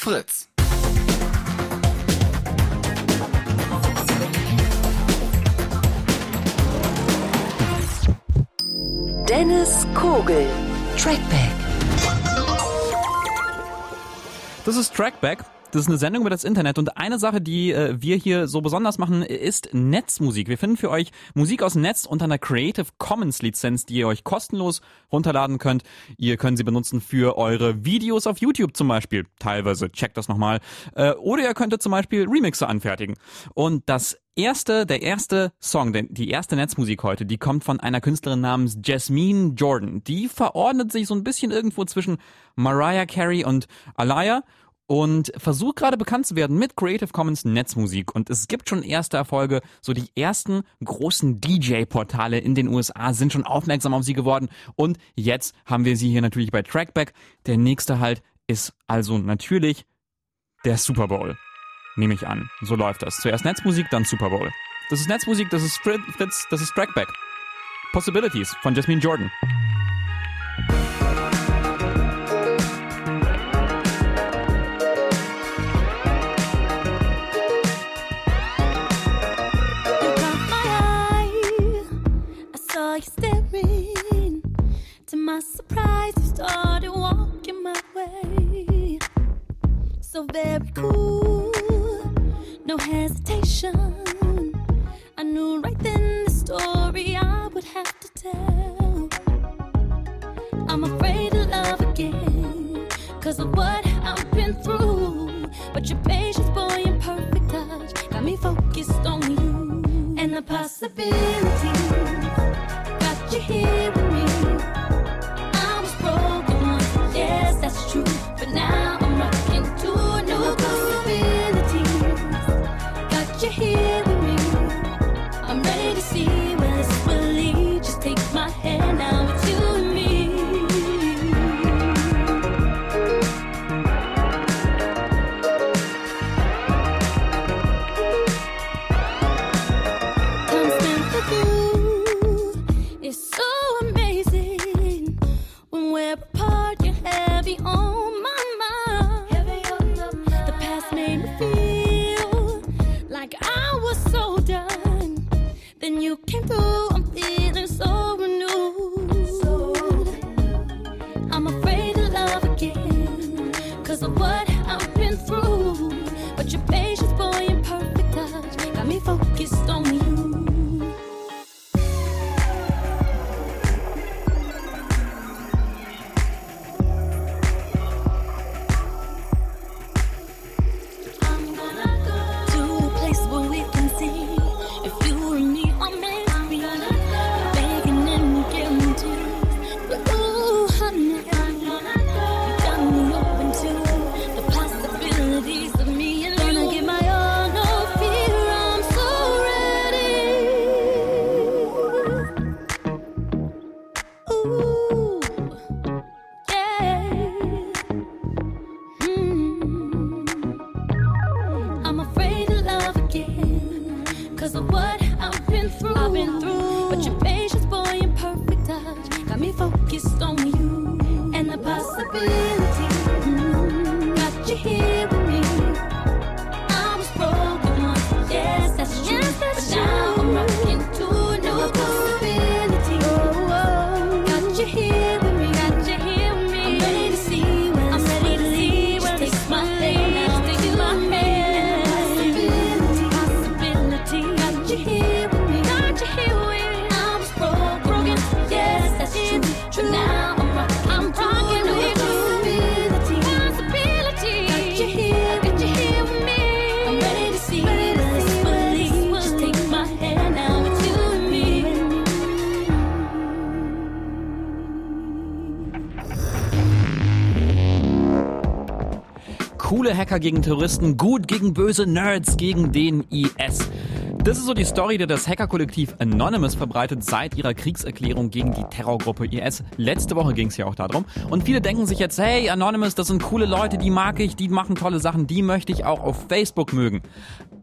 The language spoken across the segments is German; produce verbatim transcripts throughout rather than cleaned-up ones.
Fritz. Dennis Kogel, Trackback. Das ist Trackback. Das ist eine Sendung über das Internet und eine Sache, die äh, wir hier so besonders machen, ist Netzmusik. Wir finden für euch Musik aus dem Netz unter einer Creative Commons Lizenz, die ihr euch kostenlos runterladen könnt. Ihr könnt sie benutzen für eure Videos auf YouTube zum Beispiel. Teilweise, checkt das nochmal. Äh, oder ihr könntet zum Beispiel Remixe anfertigen. Und das erste, der erste Song, die erste Netzmusik heute, die kommt von einer Künstlerin namens Jasmine Jordan. Die verordnet sich so ein bisschen irgendwo zwischen Mariah Carey und Alaya und versucht gerade bekannt zu werden mit Creative Commons Netzmusik. Und es gibt schon erste Erfolge. So die ersten großen D J-Portale in den U S A sind schon aufmerksam auf sie geworden. Und jetzt haben wir sie hier natürlich bei Trackback. Der nächste Halt ist also natürlich der Super Bowl. Nehme ich an. So läuft das. Zuerst Netzmusik, dann Super Bowl. Das ist Netzmusik, das ist Fritz, das ist Trackback. Possibilities von Jasmine Jordan. To my surprise, you started walking my way. So very cool, no hesitation. I knew right then the story I would have to tell. I'm afraid to love again, cause of what I've been through. But your patience, boy, and perfect touch got me focused on you. And the possibilities got you here with me. I was broken once, yes, that's true. But now I'm rocking to a new possibilities. Got you here with me. I'm ready to see where this will lead. Just take my hand, now it's you and me. Come stand with you. It's so amazing when we're apart. You're heavy on my mind. Heavy on the mind. The past made me feel like I was so done. Then you came through. I'm feeling so renewed. So I'm afraid to love again, cause of what I've been through. But your patience, boy, and perfect touch got me focused on you. I'm gonna go to a place where we can see if you and me are meant to be. Begging and guarantees, but ooh, honey, you got me open to the possibilities of me and you. Gonna give my all, no fear, I'm so ready. Ooh, yeah. Mm. I'm afraid to love again, cause of what I've been through. I've been through. But your patience, boy, and perfect touch got me focused on you. And the possibility mm, got you here with me. I was broken once, yes, that's true. Yes, that's but now true. I'm rocking to a new possibility. Oh, oh. Got you here with me. Got you here with me. I'm ready to see where I'm ready to see where this take my hand now. Take my hand. Possibility, possibility. Got you here with me. Got you here with me. I was broken, broken. Yes, that's true. True. Now I'm rocking. I'm rocking to a new possibility. Possibility. Got you here. Got you here with me. I'm ready to see where this will lead. Just take my hand now. It's you and me. Coole Hacker gegen Terroristen, gut gegen böse Nerds gegen den I S. Das ist so die Story, die das Hackerkollektiv Anonymous verbreitet seit ihrer Kriegserklärung gegen die Terrorgruppe I S. Letzte Woche ging es ja auch darum. Und viele denken sich jetzt, hey, Anonymous, das sind coole Leute, die mag ich, die machen tolle Sachen, die möchte ich auch auf Facebook mögen.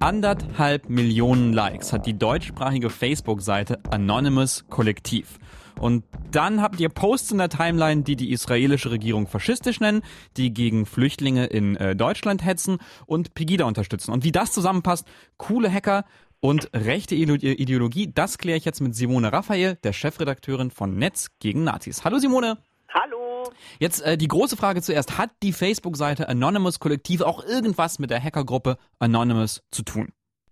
Anderthalb Millionen Likes hat die deutschsprachige Facebook-Seite Anonymous Kollektiv. Und dann habt ihr Posts in der Timeline, die die israelische Regierung faschistisch nennen, die gegen Flüchtlinge in äh, Deutschland hetzen und Pegida unterstützen. Und wie das zusammenpasst, coole Hacker und rechte Ideologie, das kläre ich jetzt mit Simone Raphael, der Chefredakteurin von Netz gegen Nazis. Hallo Simone. Hallo. Jetzt äh, die große Frage zuerst. Hat die Facebook-Seite Anonymous Kollektiv auch irgendwas mit der Hackergruppe Anonymous zu tun?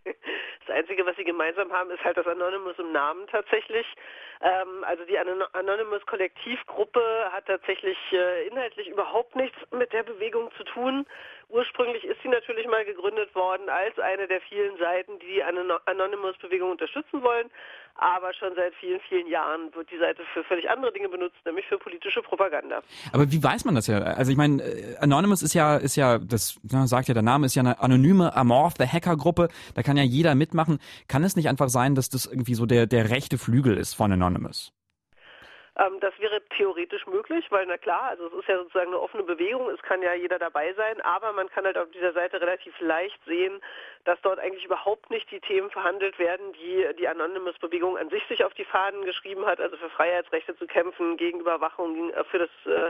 Das Einzige, was sie gemeinsam haben, ist halt das Anonymous im Namen tatsächlich. Ähm, also die Anonymous Kollektivgruppe hat tatsächlich äh, inhaltlich überhaupt nichts mit der Bewegung zu tun. Ursprünglich ist sie natürlich mal gegründet worden als eine der vielen Seiten, die die Anonymous-Bewegung unterstützen wollen. Aber schon seit vielen, vielen Jahren wird die Seite für völlig andere Dinge benutzt, nämlich für politische Propaganda. Aber wie weiß man das ja? Also ich meine, Anonymous ist ja, ist ja, das ja, sagt ja der Name, ist ja eine anonyme, amorphe Hackergruppe. Da kann ja jeder mitmachen. Kann es nicht einfach sein, dass das irgendwie so der, der rechte Flügel ist von Anonymous? Ähm, das wäre theoretisch möglich, weil na klar, also es ist ja sozusagen eine offene Bewegung, es kann ja jeder dabei sein, aber man kann halt auf dieser Seite relativ leicht sehen, dass dort eigentlich überhaupt nicht die Themen verhandelt werden, die die Anonymous-Bewegung an sich sich auf die Fahnen geschrieben hat, also für Freiheitsrechte zu kämpfen, gegen Überwachung, für das äh,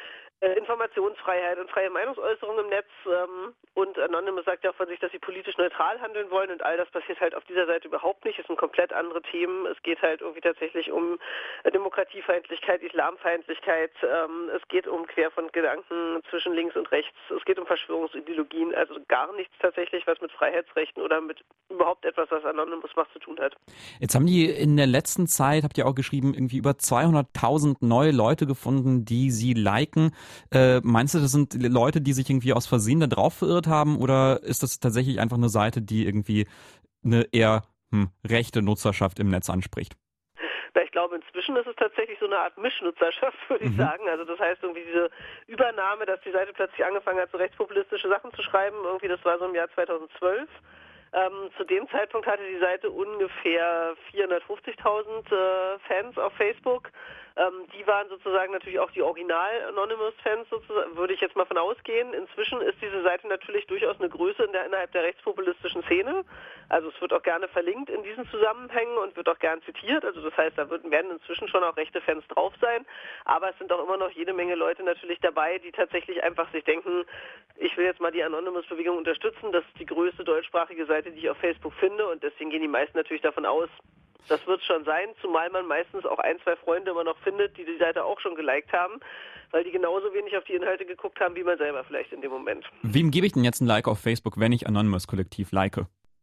Informationsfreiheit und freie Meinungsäußerung im Netz. Ähm, und Anonymous sagt ja auch von sich, dass sie politisch neutral handeln wollen und all das passiert halt auf dieser Seite überhaupt nicht. Es sind komplett andere Themen. Es geht halt irgendwie tatsächlich um Demokratiefeindlichkeit, Islamfeindlichkeit. Ähm, es geht um Querfrontgedanken zwischen links und rechts. Es geht um Verschwörungsideologien. Also gar nichts tatsächlich, was mit Freiheitsrechten oder mit überhaupt etwas, was Anonymous macht, zu tun hat. Jetzt haben die in der letzten Zeit, habt ihr auch geschrieben, irgendwie über zweihunderttausend neue Leute gefunden, die sie liken. Äh, meinst du, das sind Leute, die sich irgendwie aus Versehen da drauf verirrt haben, oder ist das tatsächlich einfach eine Seite, die irgendwie eine eher hm, rechte Nutzerschaft im Netz anspricht? Na, ich glaube, inzwischen ist es tatsächlich so eine Art Mischnutzerschaft, würde ich mhm. sagen. Also das heißt irgendwie diese Übernahme, dass die Seite plötzlich angefangen hat, so rechtspopulistische Sachen zu schreiben, irgendwie das war so im Jahr zweitausendzwölf. Ähm, zu dem Zeitpunkt hatte die Seite ungefähr vierhundertfünfzigtausend äh, Fans auf Facebook. Ähm, die waren sozusagen natürlich auch die Original-Anonymous-Fans, würde ich jetzt mal von ausgehen. Inzwischen ist diese Seite natürlich durchaus eine Größe in der, innerhalb der rechtspopulistischen Szene. Also es wird auch gerne verlinkt in diesen Zusammenhängen und wird auch gern zitiert. Also das heißt, da wird, werden inzwischen schon auch rechte Fans drauf sein. Aber es sind auch immer noch jede Menge Leute natürlich dabei, die tatsächlich einfach sich denken, ich will jetzt mal die Anonymous-Bewegung unterstützen. Das ist die größte deutschsprachige Seite, die ich auf Facebook finde. Und deswegen gehen die meisten natürlich davon aus, das wird schon sein, zumal man meistens auch ein, zwei Freunde immer noch findet, die die Seite auch schon geliked haben, weil die genauso wenig auf die Inhalte geguckt haben, wie man selber vielleicht in dem Moment. Wem gebe ich denn jetzt ein Like auf Facebook, wenn ich Anonymous Kollektiv like?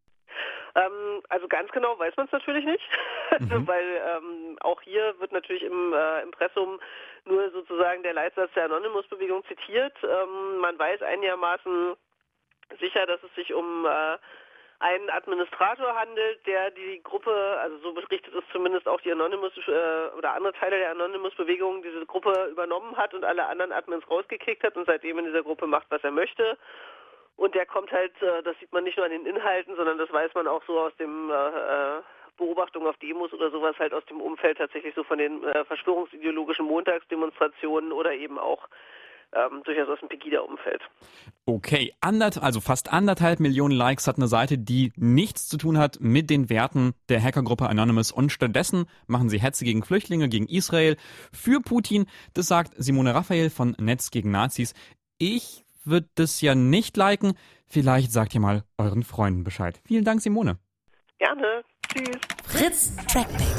Ähm, also ganz genau weiß man es natürlich nicht, mhm. weil ähm, auch hier wird natürlich im äh, Impressum nur sozusagen der Leitsatz der Anonymous-Bewegung zitiert. Ähm, man weiß einigermaßen sicher, dass es sich um äh, einen Administrator handelt, der die Gruppe, also so berichtet es zumindest auch die Anonymous äh, oder andere Teile der Anonymous-Bewegung, diese Gruppe übernommen hat und alle anderen Admins rausgekickt hat und seitdem in dieser Gruppe macht, was er möchte. Und der kommt halt, äh, das sieht man nicht nur an den Inhalten, sondern das weiß man auch so aus dem äh, Beobachtungen auf Demos oder sowas, halt aus dem Umfeld tatsächlich so von den äh, verschwörungsideologischen Montagsdemonstrationen oder eben auch Ähm, durchaus aus dem Pegida-Umfeld. Okay, andert, also fast anderthalb Millionen Likes hat eine Seite, die nichts zu tun hat mit den Werten der Hackergruppe Anonymous und stattdessen machen sie Hetze gegen Flüchtlinge, gegen Israel, für Putin. Das sagt Simone Raphael von Netz gegen Nazis. Ich würde das ja nicht liken. Vielleicht sagt ihr mal euren Freunden Bescheid. Vielen Dank, Simone. Gerne. Tschüss. Fritz Trackback.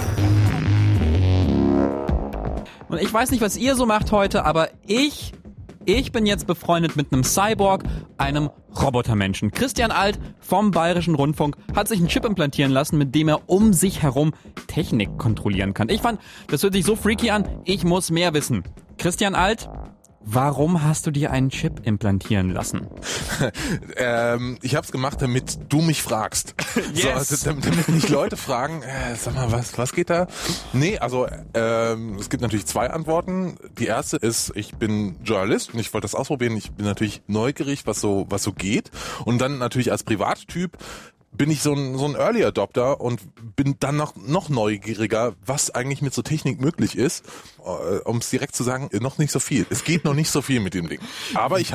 Und ich weiß nicht, was ihr so macht heute, aber ich... Ich bin jetzt befreundet mit einem Cyborg, einem Robotermenschen. Christian Alt vom Bayerischen Rundfunk hat sich einen Chip implantieren lassen, mit dem er um sich herum Technik kontrollieren kann. Ich fand, das hört sich so freaky an, ich muss mehr wissen. Christian Alt, warum hast du dir einen Chip implantieren lassen? ähm, ich hab's gemacht, damit du mich fragst. Yes. So, also, damit, damit nicht Leute fragen, äh, sag mal, was, was geht da? Nee, also ähm, es gibt natürlich zwei Antworten. Die erste ist, ich bin Journalist und ich wollte das ausprobieren. Ich bin natürlich neugierig, was so, was so geht. Und dann natürlich als Privattyp bin ich so ein, so ein Early Adopter und bin dann noch, noch neugieriger, was eigentlich mit so Technik möglich ist. Äh, um es direkt zu sagen, noch nicht so viel. Es geht noch nicht so viel mit dem Ding. Aber ich hab's.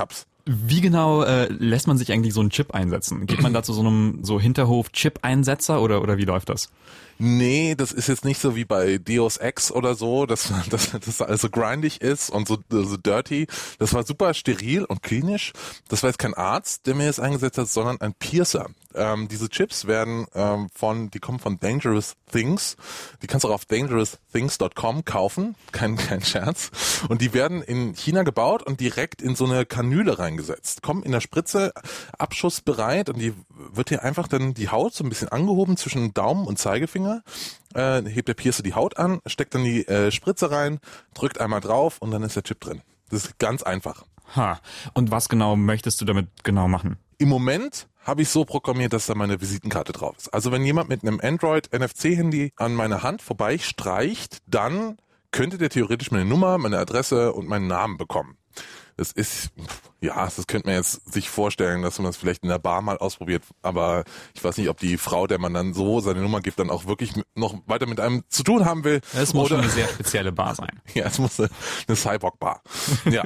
Wie genau äh, lässt man sich eigentlich so einen Chip einsetzen? Geht man da zu so einem so Hinterhof-Chip-Einsetzer oder oder wie läuft das? Nee, das ist jetzt nicht so wie bei Deus Ex oder so, dass dass das also grindig ist und so, so dirty. Das war super steril und klinisch. Das war jetzt kein Arzt, der mir das eingesetzt hat, sondern ein Piercer. Ähm, diese Chips werden ähm, von, die kommen von Dangerous Things. Die kannst du auch auf dangerous things dot com kaufen. Kein, kein Scherz. Und die werden in China gebaut und direkt in so eine Kanüle reingesetzt. Kommen in der Spritze abschussbereit und die wird hier einfach dann die Haut so ein bisschen angehoben zwischen Daumen und Zeigefinger. Äh, hebt der Piercer die Haut an, steckt dann die äh, Spritze rein, drückt einmal drauf und dann ist der Chip drin. Das ist ganz einfach. Ha. Und was genau möchtest du damit genau machen? Im Moment habe ich so programmiert, dass da meine Visitenkarte drauf ist. Also wenn jemand mit einem Android-N F C-Handy an meiner Hand vorbeistreicht, dann könnte der theoretisch meine Nummer, meine Adresse und meinen Namen bekommen. Das ist, ja, das könnte man jetzt sich vorstellen, dass man das vielleicht in der Bar mal ausprobiert, aber ich weiß nicht, ob die Frau, der man dann so seine Nummer gibt, dann auch wirklich noch weiter mit einem zu tun haben will. Es muss schon eine sehr spezielle Bar sein. Ja, es muss eine, eine Cyborg-Bar. Ja.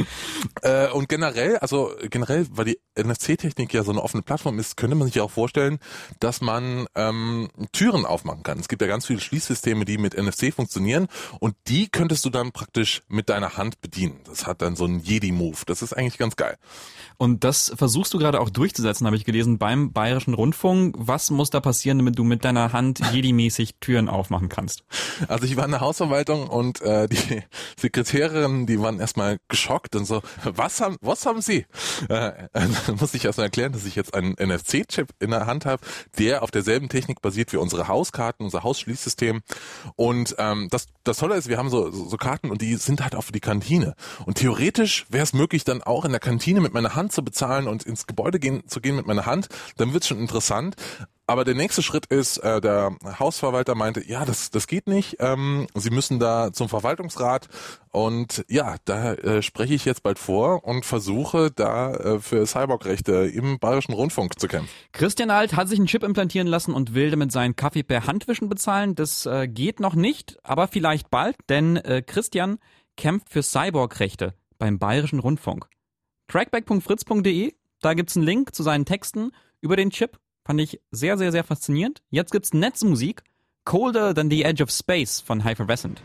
Äh, und generell, also generell, weil die N F C-Technik ja so eine offene Plattform ist, könnte man sich ja auch vorstellen, dass man ähm, Türen aufmachen kann. Es gibt ja ganz viele Schließsysteme, die mit N F C funktionieren und die könntest du dann praktisch mit deiner Hand bedienen. Das hat dann so einen Jedi-Move. Das ist eigentlich ganz geil. Und das versuchst du gerade auch durchzusetzen, habe ich gelesen, beim Bayerischen Rundfunk. Was muss da passieren, damit du mit deiner Hand Jedi-mäßig Türen aufmachen kannst? Also ich war in der Hausverwaltung und äh, die Sekretärinnen, die waren erstmal geschockt und so, was haben, was haben Sie? Äh, dann musste ich erstmal erklären, dass ich jetzt einen N F C-Chip in der Hand habe, der auf derselben Technik basiert wie unsere Hauskarten, unser Hausschließsystem. Und ähm, das, das Tolle ist, wir haben so, so, so Karten und die sind halt auch für die Kantine. Und theoretisch wäre es möglich, dann auch in der Kantine mit meiner Hand zu bezahlen und ins Gebäude gehen, zu gehen mit meiner Hand. Dann wird's schon interessant. Aber der nächste Schritt ist, äh, der Hausverwalter meinte, ja, das das geht nicht. Ähm, Sie müssen da zum Verwaltungsrat. Und ja, da äh, spreche ich jetzt bald vor und versuche da äh, für Cyborg-Rechte im Bayerischen Rundfunk zu kämpfen. Christian Alt hat sich einen Chip implantieren lassen und will damit seinen Kaffee per Handwischen bezahlen. Das äh, geht noch nicht, aber vielleicht bald, denn äh, Christian kämpft für Cyborg-Rechte beim Bayerischen Rundfunk. trackback punkt fritz punkt de, da gibt's einen Link zu seinen Texten über den Chip. Fand ich sehr, sehr, sehr faszinierend. Jetzt gibt's Netzmusik. Colder Than the Edge of Space von Hypervescent.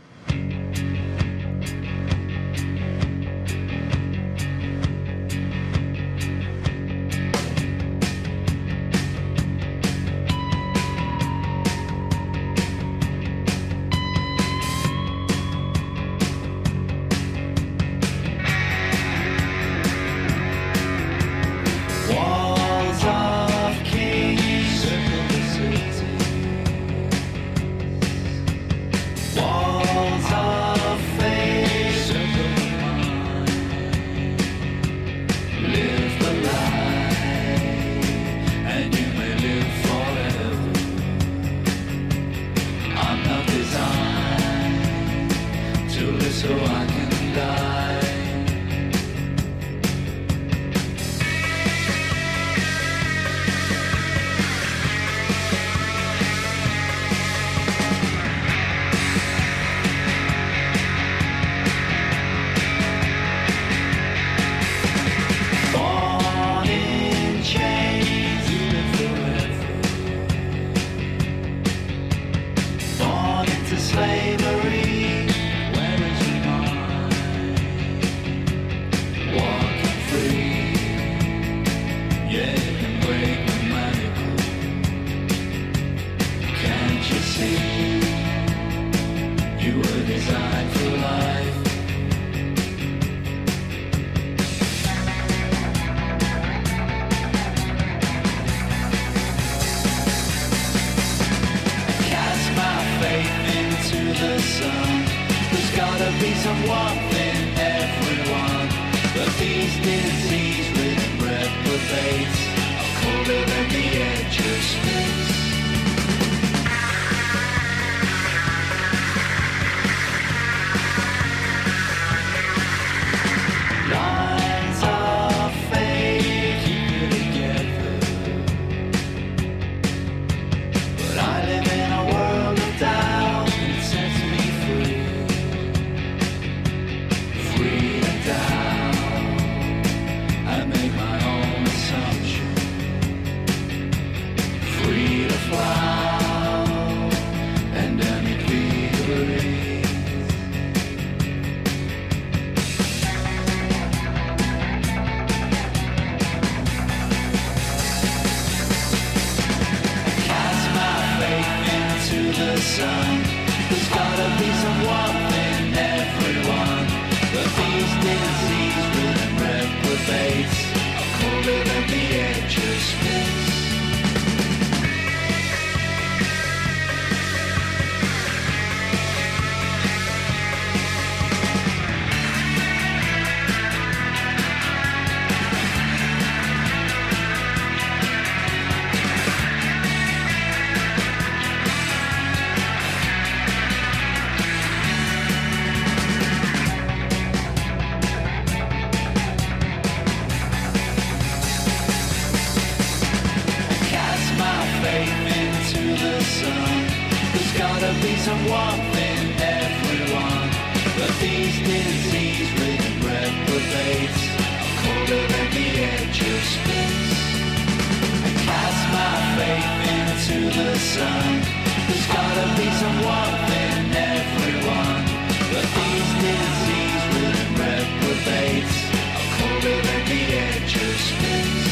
I'm sun. There's gotta be some warmth in everyone. But these disease ridden reprobates are colder than the edge of space. Some warmth in everyone, but these disease-ridden reprobates are colder than the edge of space. I cast my faith into the sun. There's gotta be some warmth in everyone, but these disease-ridden reprobates are colder than the edge of space.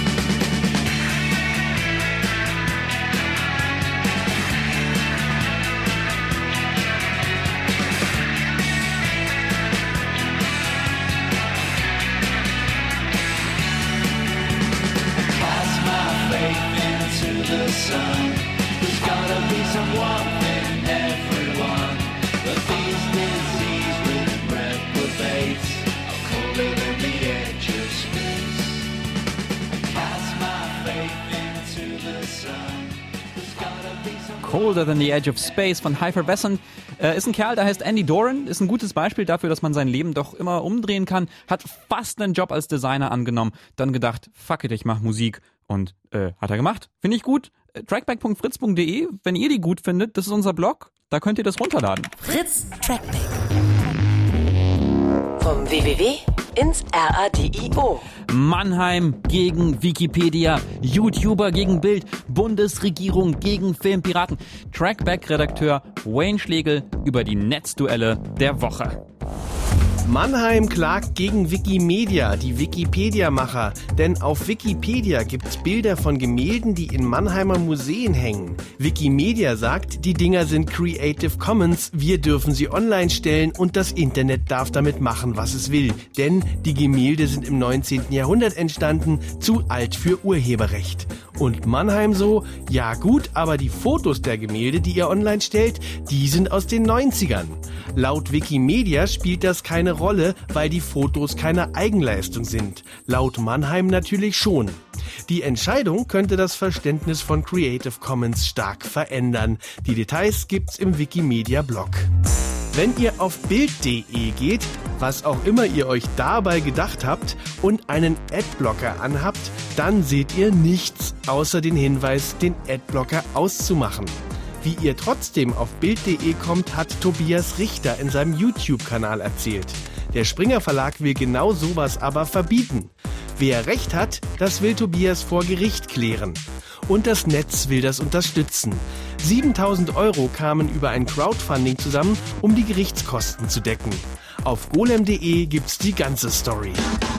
The sun. There's gotta be some warmth in everyone, but these disease-ridden reprobates are colder than the edge of space. I cast my faith into the sun. There's gotta be some Colder Than the Edge of Space von Hyper Wesson. Äh, ist ein Kerl, der heißt Andy Doran, ist ein gutes Beispiel dafür, dass man sein Leben doch immer umdrehen kann, hat fast einen Job als Designer angenommen, dann gedacht, fuck it, ich mach Musik und äh, hat er gemacht. Finde ich gut. trackback punkt fritz punkt de, wenn ihr die gut findet, das ist unser Blog, da könnt ihr das runterladen. Fritz Trackback. Vom W W W ins R A D I O. Mannheim gegen Wikipedia, YouTuber gegen Bild, Bundesregierung gegen Filmpiraten. Trackback-Redakteur Wayne Schlegel über die Netzduelle der Woche. Mannheim klagt gegen Wikimedia, die Wikipedia-Macher. Denn auf Wikipedia gibt's Bilder von Gemälden, die in Mannheimer Museen hängen. Wikimedia sagt, die Dinger sind Creative Commons, wir dürfen sie online stellen und das Internet darf damit machen, was es will. Denn die Gemälde sind im neunzehnten Jahrhundert entstanden, zu alt für Urheberrecht. Und Mannheim so, ja gut, aber die Fotos der Gemälde, die ihr online stellt, die sind aus den neunzigern. Laut Wikimedia spielt das keine Rolle, weil die Fotos keine Eigenleistung sind. Laut Mannheim natürlich schon. Die Entscheidung könnte das Verständnis von Creative Commons stark verändern. Die Details gibt's im Wikimedia-Blog. Wenn ihr auf bild punkt de geht, was auch immer ihr euch dabei gedacht habt, und einen Adblocker anhabt, dann seht ihr nichts außer den Hinweis, den Adblocker auszumachen. Wie ihr trotzdem auf bild punkt de kommt, hat Tobias Richter in seinem YouTube-Kanal erzählt. Der Springer Verlag will genau sowas aber verbieten. Wer recht hat, das will Tobias vor Gericht klären. Und das Netz will das unterstützen. siebentausend Euro kamen über ein Crowdfunding zusammen, um die Gerichtskosten zu decken. Auf golem punkt de gibt's die ganze Story.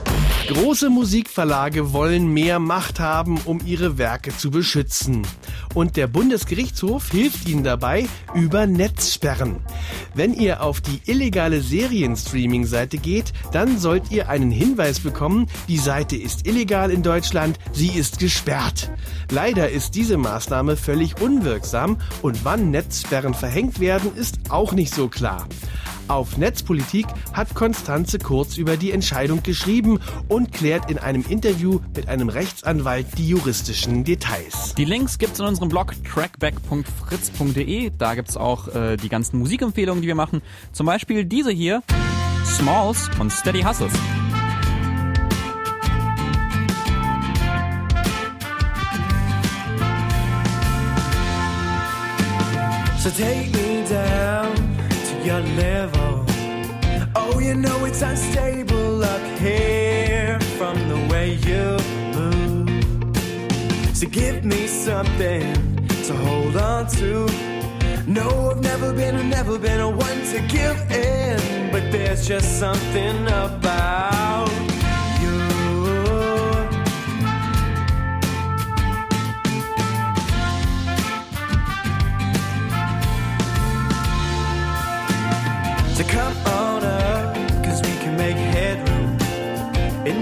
Große Musikverlage wollen mehr Macht haben, um ihre Werke zu beschützen. Und der Bundesgerichtshof hilft ihnen dabei über Netzsperren. Wenn ihr auf die illegale Serienstreaming-Seite geht, dann sollt ihr einen Hinweis bekommen, die Seite ist illegal in Deutschland, sie ist gesperrt. Leider ist diese Maßnahme völlig unwirksam und wann Netzsperren verhängt werden, ist auch nicht so klar. Auf Netzpolitik hat Konstanze Kurz über die Entscheidung geschrieben und klärt in einem Interview mit einem Rechtsanwalt die juristischen Details. Die Links gibt's in unserem Blog trackback punkt fritz punkt de. Da gibt's auch äh, die ganzen Musikempfehlungen, die wir machen. Zum Beispiel diese hier, Smalls von Steady Hustles. So take me down to your level. Oh, you know it's unstable up here from the way you move. So give me something to hold on to. No, I've never been, I've never been a one to give in, but there's just something about you.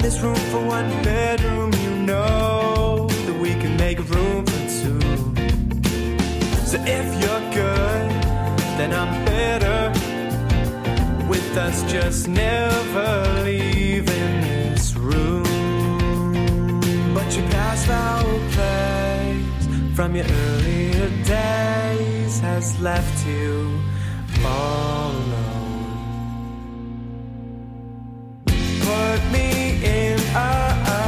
there's room for one bedroom, you know that we can make room for two. So if you're good, then I'm better. With us just never leaving this room. But your past foul place from your earlier days has left you all alone. Put me in a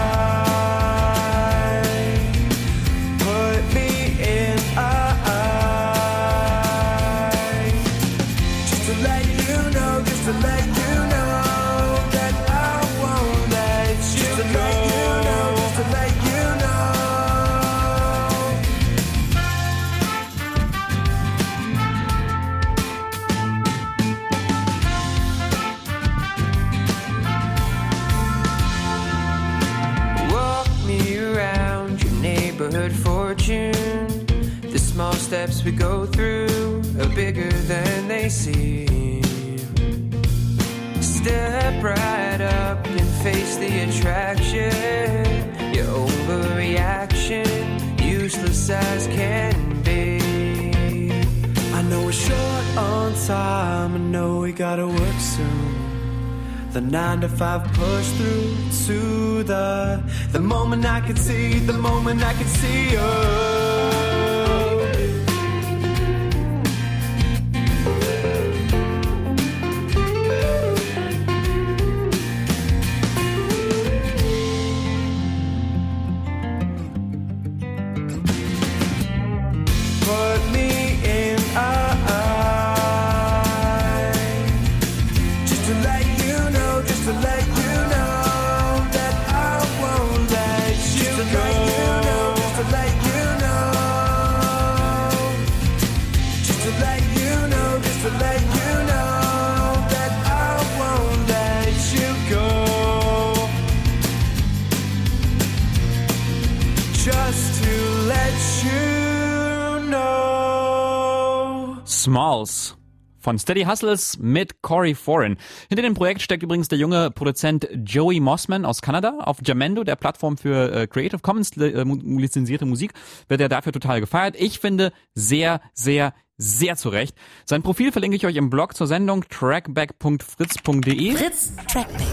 steps we go through are bigger than they seem. Step right up and face the attraction. Your overreaction, useless as can be. I know we're short on time, I know we gotta work soon. The nine to five push through to the the moment I could see, the moment I could see you. Smalls von Steady Hustles mit Corey Foran. Hinter dem Projekt steckt übrigens der junge Produzent Joey Mossman aus Kanada. Auf Jamendo, der Plattform für äh, Creative Commons äh, lizenzierte Musik, wird er dafür total gefeiert. Ich finde sehr, sehr, sehr zu Recht. Sein Profil verlinke ich euch im Blog zur Sendung trackback punkt fritz punkt de. Fritz Trackback.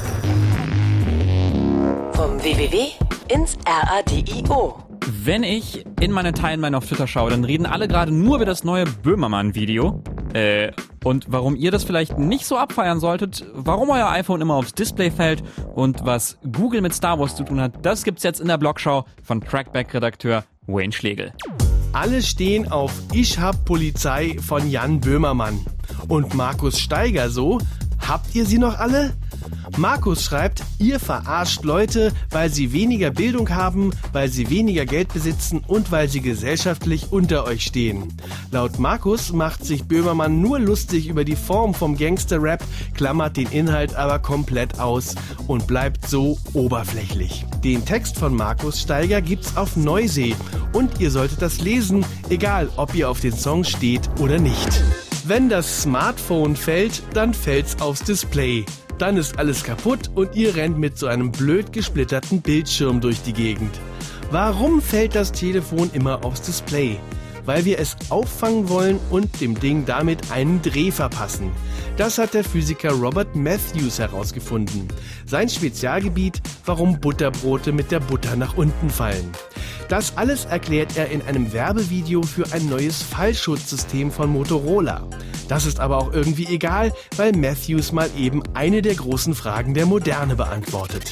Vom W W W ins R A D I O. Wenn ich in meine Timeline auf Twitter schaue, dann reden alle gerade nur über das neue Böhmermann-Video. Äh, und warum ihr das vielleicht nicht so abfeiern solltet, warum euer iPhone immer aufs Display fällt und was Google mit Star Wars zu tun hat, das gibt's jetzt in der Blogschau von Trackback-Redakteur Wayne Schlegel. Alle stehen auf Ich hab Polizei von Jan Böhmermann. Und Markus Steiger so, habt ihr sie noch alle? Markus schreibt, ihr verarscht Leute, weil sie weniger Bildung haben, weil sie weniger Geld besitzen und weil sie gesellschaftlich unter euch stehen. Laut Markus macht sich Böhmermann nur lustig über die Form vom Gangster-Rap, klammert den Inhalt aber komplett aus und bleibt so oberflächlich. Den Text von Markus Steiger gibt's auf Neusee und ihr solltet das lesen, egal ob ihr auf den Song steht oder nicht. Wenn das Smartphone fällt, dann fällt's aufs Display. Dann ist alles kaputt und ihr rennt mit so einem blöd gesplitterten Bildschirm durch die Gegend. Warum fällt das Telefon immer aufs Display? Weil wir es auffangen wollen und dem Ding damit einen Dreh verpassen. Das hat der Physiker Robert Matthews herausgefunden. Sein Spezialgebiet, warum Butterbrote mit der Butter nach unten fallen. Das alles erklärt er in einem Werbevideo für ein neues Fallschutzsystem von Motorola. Das ist aber auch irgendwie egal, weil Matthews mal eben eine der großen Fragen der Moderne beantwortet.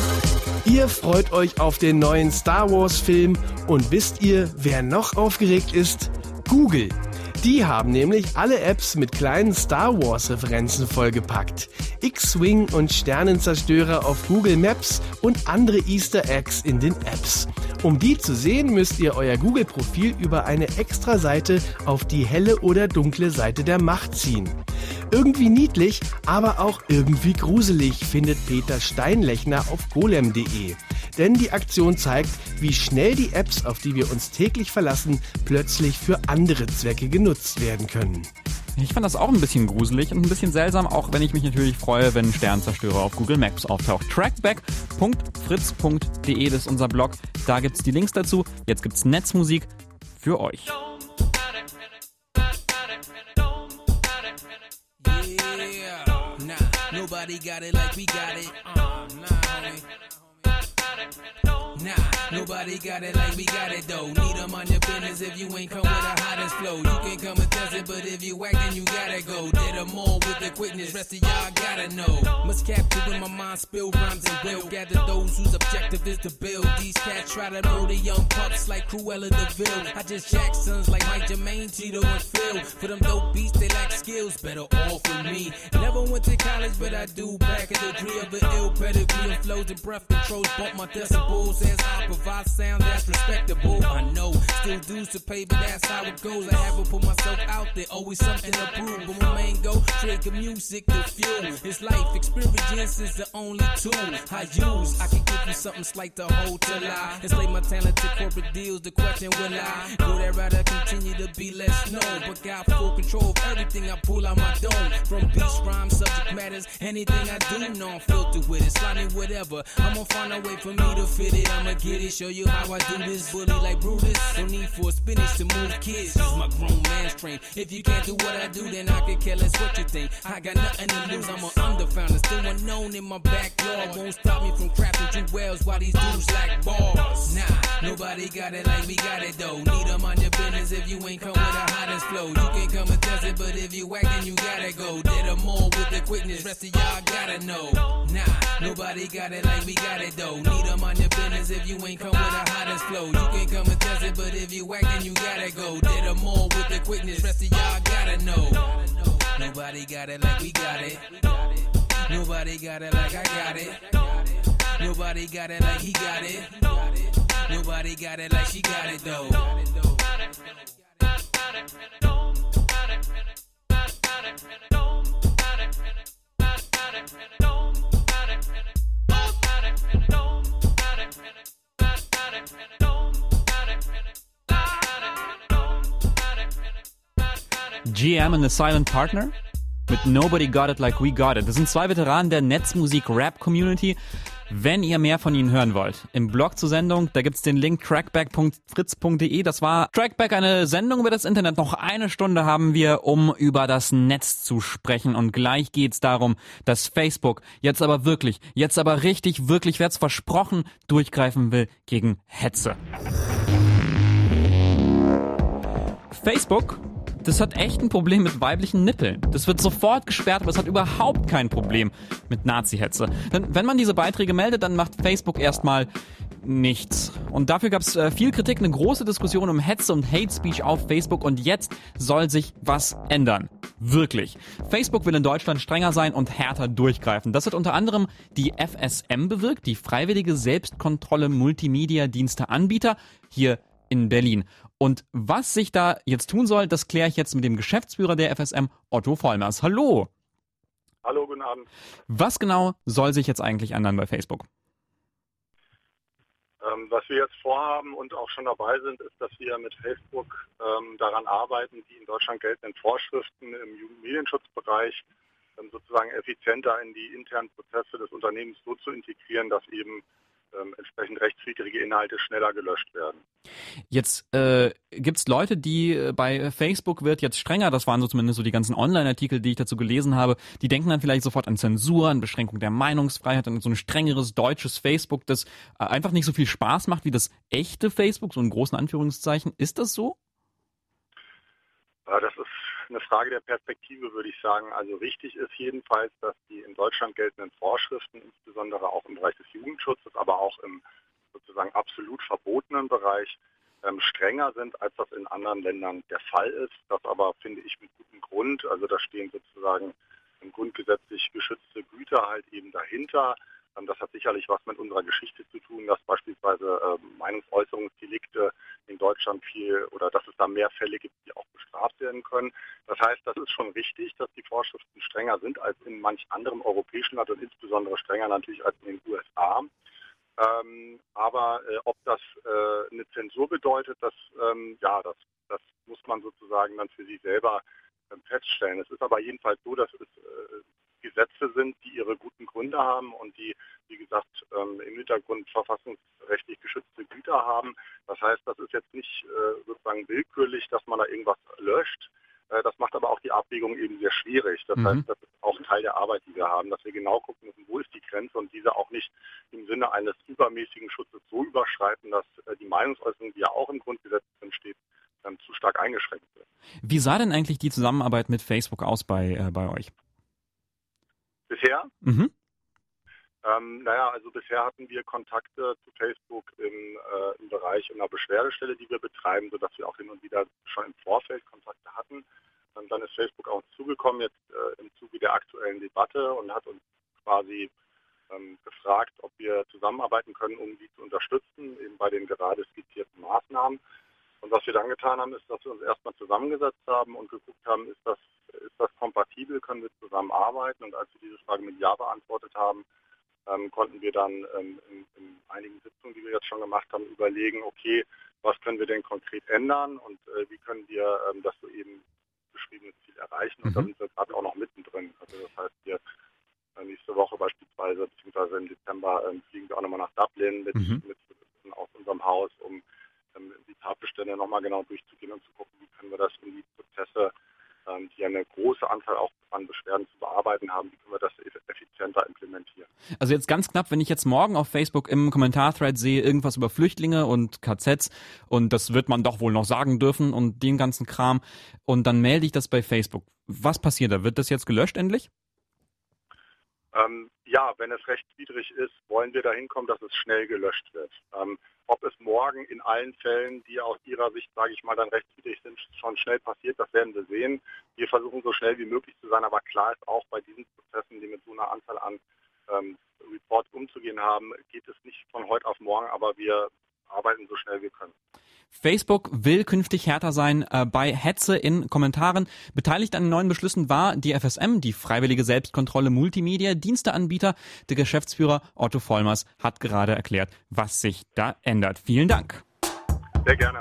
Ihr freut euch auf den neuen Star Wars Film und wisst ihr, wer noch aufgeregt ist? Google. Die haben nämlich alle Apps mit kleinen Star Wars Referenzen vollgepackt. X-Wing und Sternenzerstörer auf Google Maps und andere Easter Eggs in den Apps. Um die zu sehen, müsst ihr euer Google-Profil über eine extra Seite auf die helle oder dunkle Seite der Macht ziehen. Irgendwie niedlich, aber auch irgendwie gruselig, findet Peter Steinlechner auf golem punkt de. Denn die Aktion zeigt, wie schnell die Apps, auf die wir uns täglich verlassen, plötzlich für andere Zwecke genutzt werden können. Ich fand das auch ein bisschen gruselig und ein bisschen seltsam, auch wenn ich mich natürlich freue, wenn Sternzerstörer auf Google Maps auftaucht. trackback punkt fritz punkt de, das ist unser Blog. Da gibt's die Links dazu. Jetzt gibt's Netzmusik für euch. Yeah, nah, nobody got it like we got it. Uh, nah, homie. Nah, nobody got it like we got it though. Need 'em on your business if you ain't come with the hottest flow. You can come and test it, but if you whack, then you gotta go. Did 'em all with the quickness, rest of y'all gotta know. Must capture when my mind spill rhymes and will. Gather those whose objective is to build. These cats try to know the young pups like Cruella de Vil. I just jack sons like Mike Jermaine, Tito and Phil. For them dope beats, they lack skills, better all for me. Never went to college, but I do back a degree of an ill pedigree of flows and breath controls. Bump my decibels as I provide sound that's respectable. I know, still dues to pay, but that's how it goes. I haven't put myself out there, always something to prove. But my main goal, trade the music to fuel. It's life, experience is the only tool I use. I can give you something slight to hold till I enslave my talent to corporate deals. The question, will I go that route or continue to be less known? But got full control of everything I pull out my dome. From beats, rhymes, subject matters, anything I do, no, I'm filtered with it. Slide me whatever, I'm gonna find a way for me to fit it. I'ma get it, show you how I do this. Bully like Brutus, no need for spinach to move kids. Use my grown man's train. If you can't do what I do, then I could care less what you think. I got nothing to lose, I'm an underfounder, still unknown in my backyard. Won't stop me from crafting jewels while these dudes lack balls. Nah, nobody got it like we got it though. Need 'em on your business if you ain't come with the hottest flow. You can come and test it, but if you whack, then you gotta go. Did 'em all with the quickness, rest of y'all gotta know. Nah, nobody got it like we got it though. Need 'em on your business if you ain't come with the hottest flow. You can come and test it, but if you whack, then you gotta go. Did 'em all with the quickness, rest of y'all gotta know. Nobody got it like we got it. Nobody got it like I got it. Nobody got it like he got it. Nobody got it like she got it though. G M and the Silent Partner mit Nobody Got It Like We Got It. Das sind zwei Veteranen der Netzmusik-Rap-Community. Wenn ihr mehr von ihnen hören wollt, im Blog zur Sendung, da gibt's den Link trackback punkt fritz punkt de. Das war Trackback, eine Sendung über das Internet. Noch eine Stunde haben wir, um über das Netz zu sprechen. Und gleich geht's darum, dass Facebook jetzt aber wirklich, jetzt aber richtig, wirklich, wird's versprochen, durchgreifen will gegen Hetze. Facebook, das hat echt ein Problem mit weiblichen Nippeln. Das wird sofort gesperrt, aber es hat überhaupt kein Problem mit Nazi-Hetze. Denn wenn man diese Beiträge meldet, dann macht Facebook erstmal nichts. Und dafür gab es äh, viel Kritik, eine große Diskussion um Hetze und Hate Speech auf Facebook. Und jetzt soll sich was ändern. Wirklich. Facebook will in Deutschland strenger sein und härter durchgreifen. Das hat unter anderem die F S M bewirkt, die Freiwillige Selbstkontrolle Multimedia-Dienste Anbieter hier in Berlin. Und was sich da jetzt tun soll, das kläre ich jetzt mit dem Geschäftsführer der F S M, Otto Vollmers. Hallo. Hallo, guten Abend. Was genau soll sich jetzt eigentlich ändern bei Facebook? Ähm, was wir jetzt vorhaben und auch schon dabei sind, ist, dass wir mit Facebook ähm, daran arbeiten, die in Deutschland geltenden Vorschriften im Jugendmedienschutzbereich ähm, sozusagen effizienter in die internen Prozesse des Unternehmens so zu integrieren, dass eben ähm, entsprechend rechtswidrige Inhalte schneller gelöscht werden. Jetzt äh, gibt es Leute, die äh, bei Facebook wird jetzt strenger, das waren so zumindest so die ganzen Online-Artikel, die ich dazu gelesen habe, die denken dann vielleicht sofort an Zensur, an Beschränkung der Meinungsfreiheit, an so ein strengeres deutsches Facebook, das äh, einfach nicht so viel Spaß macht wie das echte Facebook, so in großen Anführungszeichen. Ist das so? Ja, das ist eine Frage der Perspektive, würde ich sagen. Also wichtig ist jedenfalls, dass die in Deutschland geltenden Vorschriften, insbesondere auch im Bereich des Jugendschutzes, aber auch im sozusagen absolut verbotenen Bereich, ähm, strenger sind, als das in anderen Ländern der Fall ist. Das aber finde ich mit gutem Grund. Also da stehen sozusagen im grundgesetzlich geschützte Güter halt eben dahinter. Ähm, das hat sicherlich was mit unserer Geschichte zu tun, dass beispielsweise ähm, Meinungsäußerungsdelikte in Deutschland viel oder dass es da mehr Fälle gibt, die auch bestraft werden können. Das heißt, das ist schon richtig, dass die Vorschriften strenger sind als in manch anderem europäischen Land und insbesondere strenger natürlich als in den U S A. Ähm, aber äh, ob das äh, eine Zensur bedeutet, das, ähm, ja, das, das muss man sozusagen dann für sich selber ähm, feststellen. Es ist aber jedenfalls so, dass es äh, Gesetze sind, die ihre guten Gründe haben und die, wie gesagt, ähm, im Hintergrund verfassungsrechtlich geschützte Güter haben. Das heißt, das ist jetzt nicht äh, sozusagen willkürlich, dass man da irgendwas löscht. Äh, das macht aber auch die Abwägung eben sehr schwierig. Das Mhm. heißt, das ist auch Teil der Arbeit, die wir haben, dass wir genau gucken müssen, wo ist die Grenze und diese auch nicht im Sinne eines übermäßigen Schutzes so überschreiten, dass äh, die Meinungsäußerung, die ja auch im Grundgesetz drin steht, dann zu stark eingeschränkt wird. Wie sah denn eigentlich die Zusammenarbeit mit Facebook aus bei, äh, bei euch? Bisher? Mhm. Ähm, naja, also bisher hatten wir Kontakte zu Facebook im, äh, im Bereich einer Beschwerdestelle, die wir betreiben, sodass wir auch hin und wieder schon im Vorfeld Kontakte hatten. Und dann ist Facebook auf uns zugekommen, jetzt äh, im Zuge der aktuellen Debatte und hat uns quasi ähm, gefragt, ob wir zusammenarbeiten können, um sie zu unterstützen, eben bei den gerade skizzierten Maßnahmen. Und was wir dann getan haben, ist, dass wir uns erstmal zusammengesetzt haben und geguckt haben, ist das, ist das kompatibel, können wir zusammenarbeiten? Und als wir diese Frage mit Ja beantwortet haben, ähm, konnten wir dann ähm, in, in einigen Sitzungen, die wir jetzt schon gemacht haben, überlegen, okay, was können wir denn konkret ändern und äh, wie können wir ähm, das so eben beschriebene Ziel erreichen? Und Mhm. da sind wir gerade auch noch mittendrin. Also das heißt, wir äh, nächste Woche beispielsweise, beziehungsweise im Dezember ähm, fliegen wir auch nochmal nach Dublin mit, Mhm. mit aus unserem Haus, um ähm, die Tatbestände nochmal genau durchzugehen und zu gucken, wie können wir das in die Prozesse, ähm, die eine große Anzahl auch an Beschwerden zu bearbeiten haben, wie können wir das effizienter implementieren. Also jetzt ganz knapp, wenn ich jetzt morgen auf Facebook im Kommentarthread sehe, irgendwas über Flüchtlinge und K Zs und das wird man doch wohl noch sagen dürfen und den ganzen Kram und dann melde ich das bei Facebook. Was passiert da? Wird das jetzt gelöscht endlich? Ähm, ja, wenn es rechtswidrig ist, wollen wir dahin kommen, dass es schnell gelöscht wird. Ähm, ob es morgen in allen Fällen, die aus Ihrer Sicht, sage ich mal, dann rechtswidrig sind, schon schnell passiert, das werden wir sehen. Wir versuchen so schnell wie möglich zu sein, aber klar ist auch bei diesen Prozessen, die mit so einer Anzahl an ähm, Reports umzugehen haben, geht es nicht von heute auf morgen, aber wir arbeiten so schnell wir können. Facebook will künftig härter sein äh, bei Hetze in Kommentaren. Beteiligt an den neuen Beschlüssen war die F S M, die Freiwillige Selbstkontrolle Multimedia, Diensteanbieter. Der Geschäftsführer Otto Vollmers hat gerade erklärt, was sich da ändert. Vielen Dank. Sehr gerne.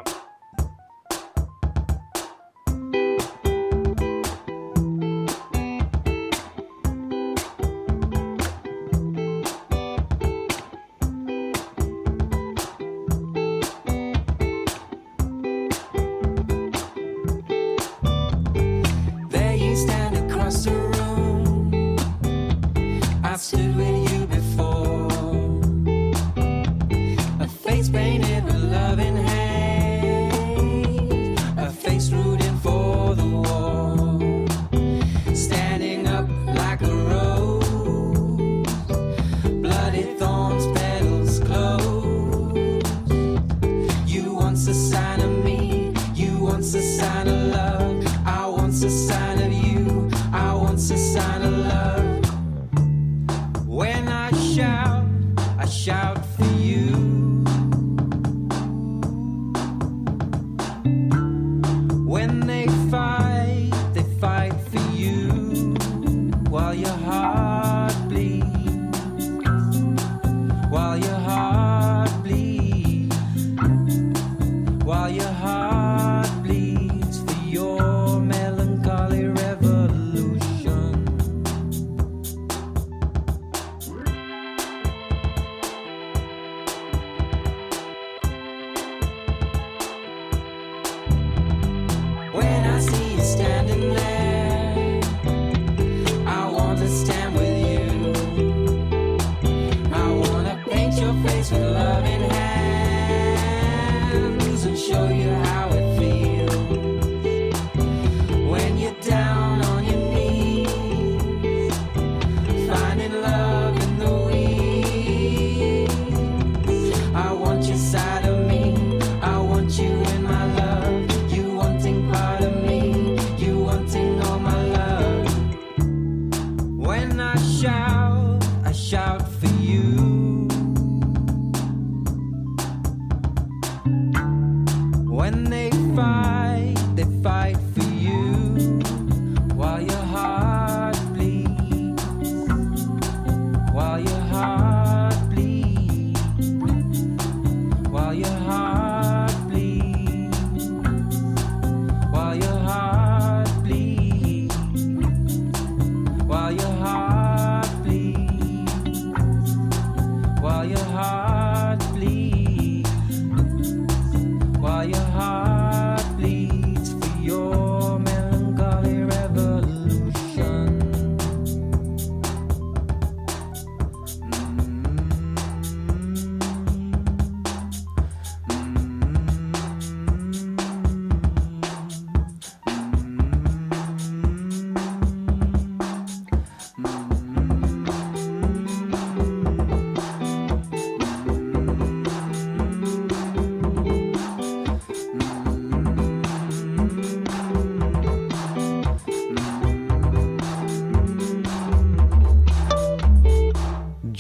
There you stand across the room. I stood with you before. A face painted with loving hands.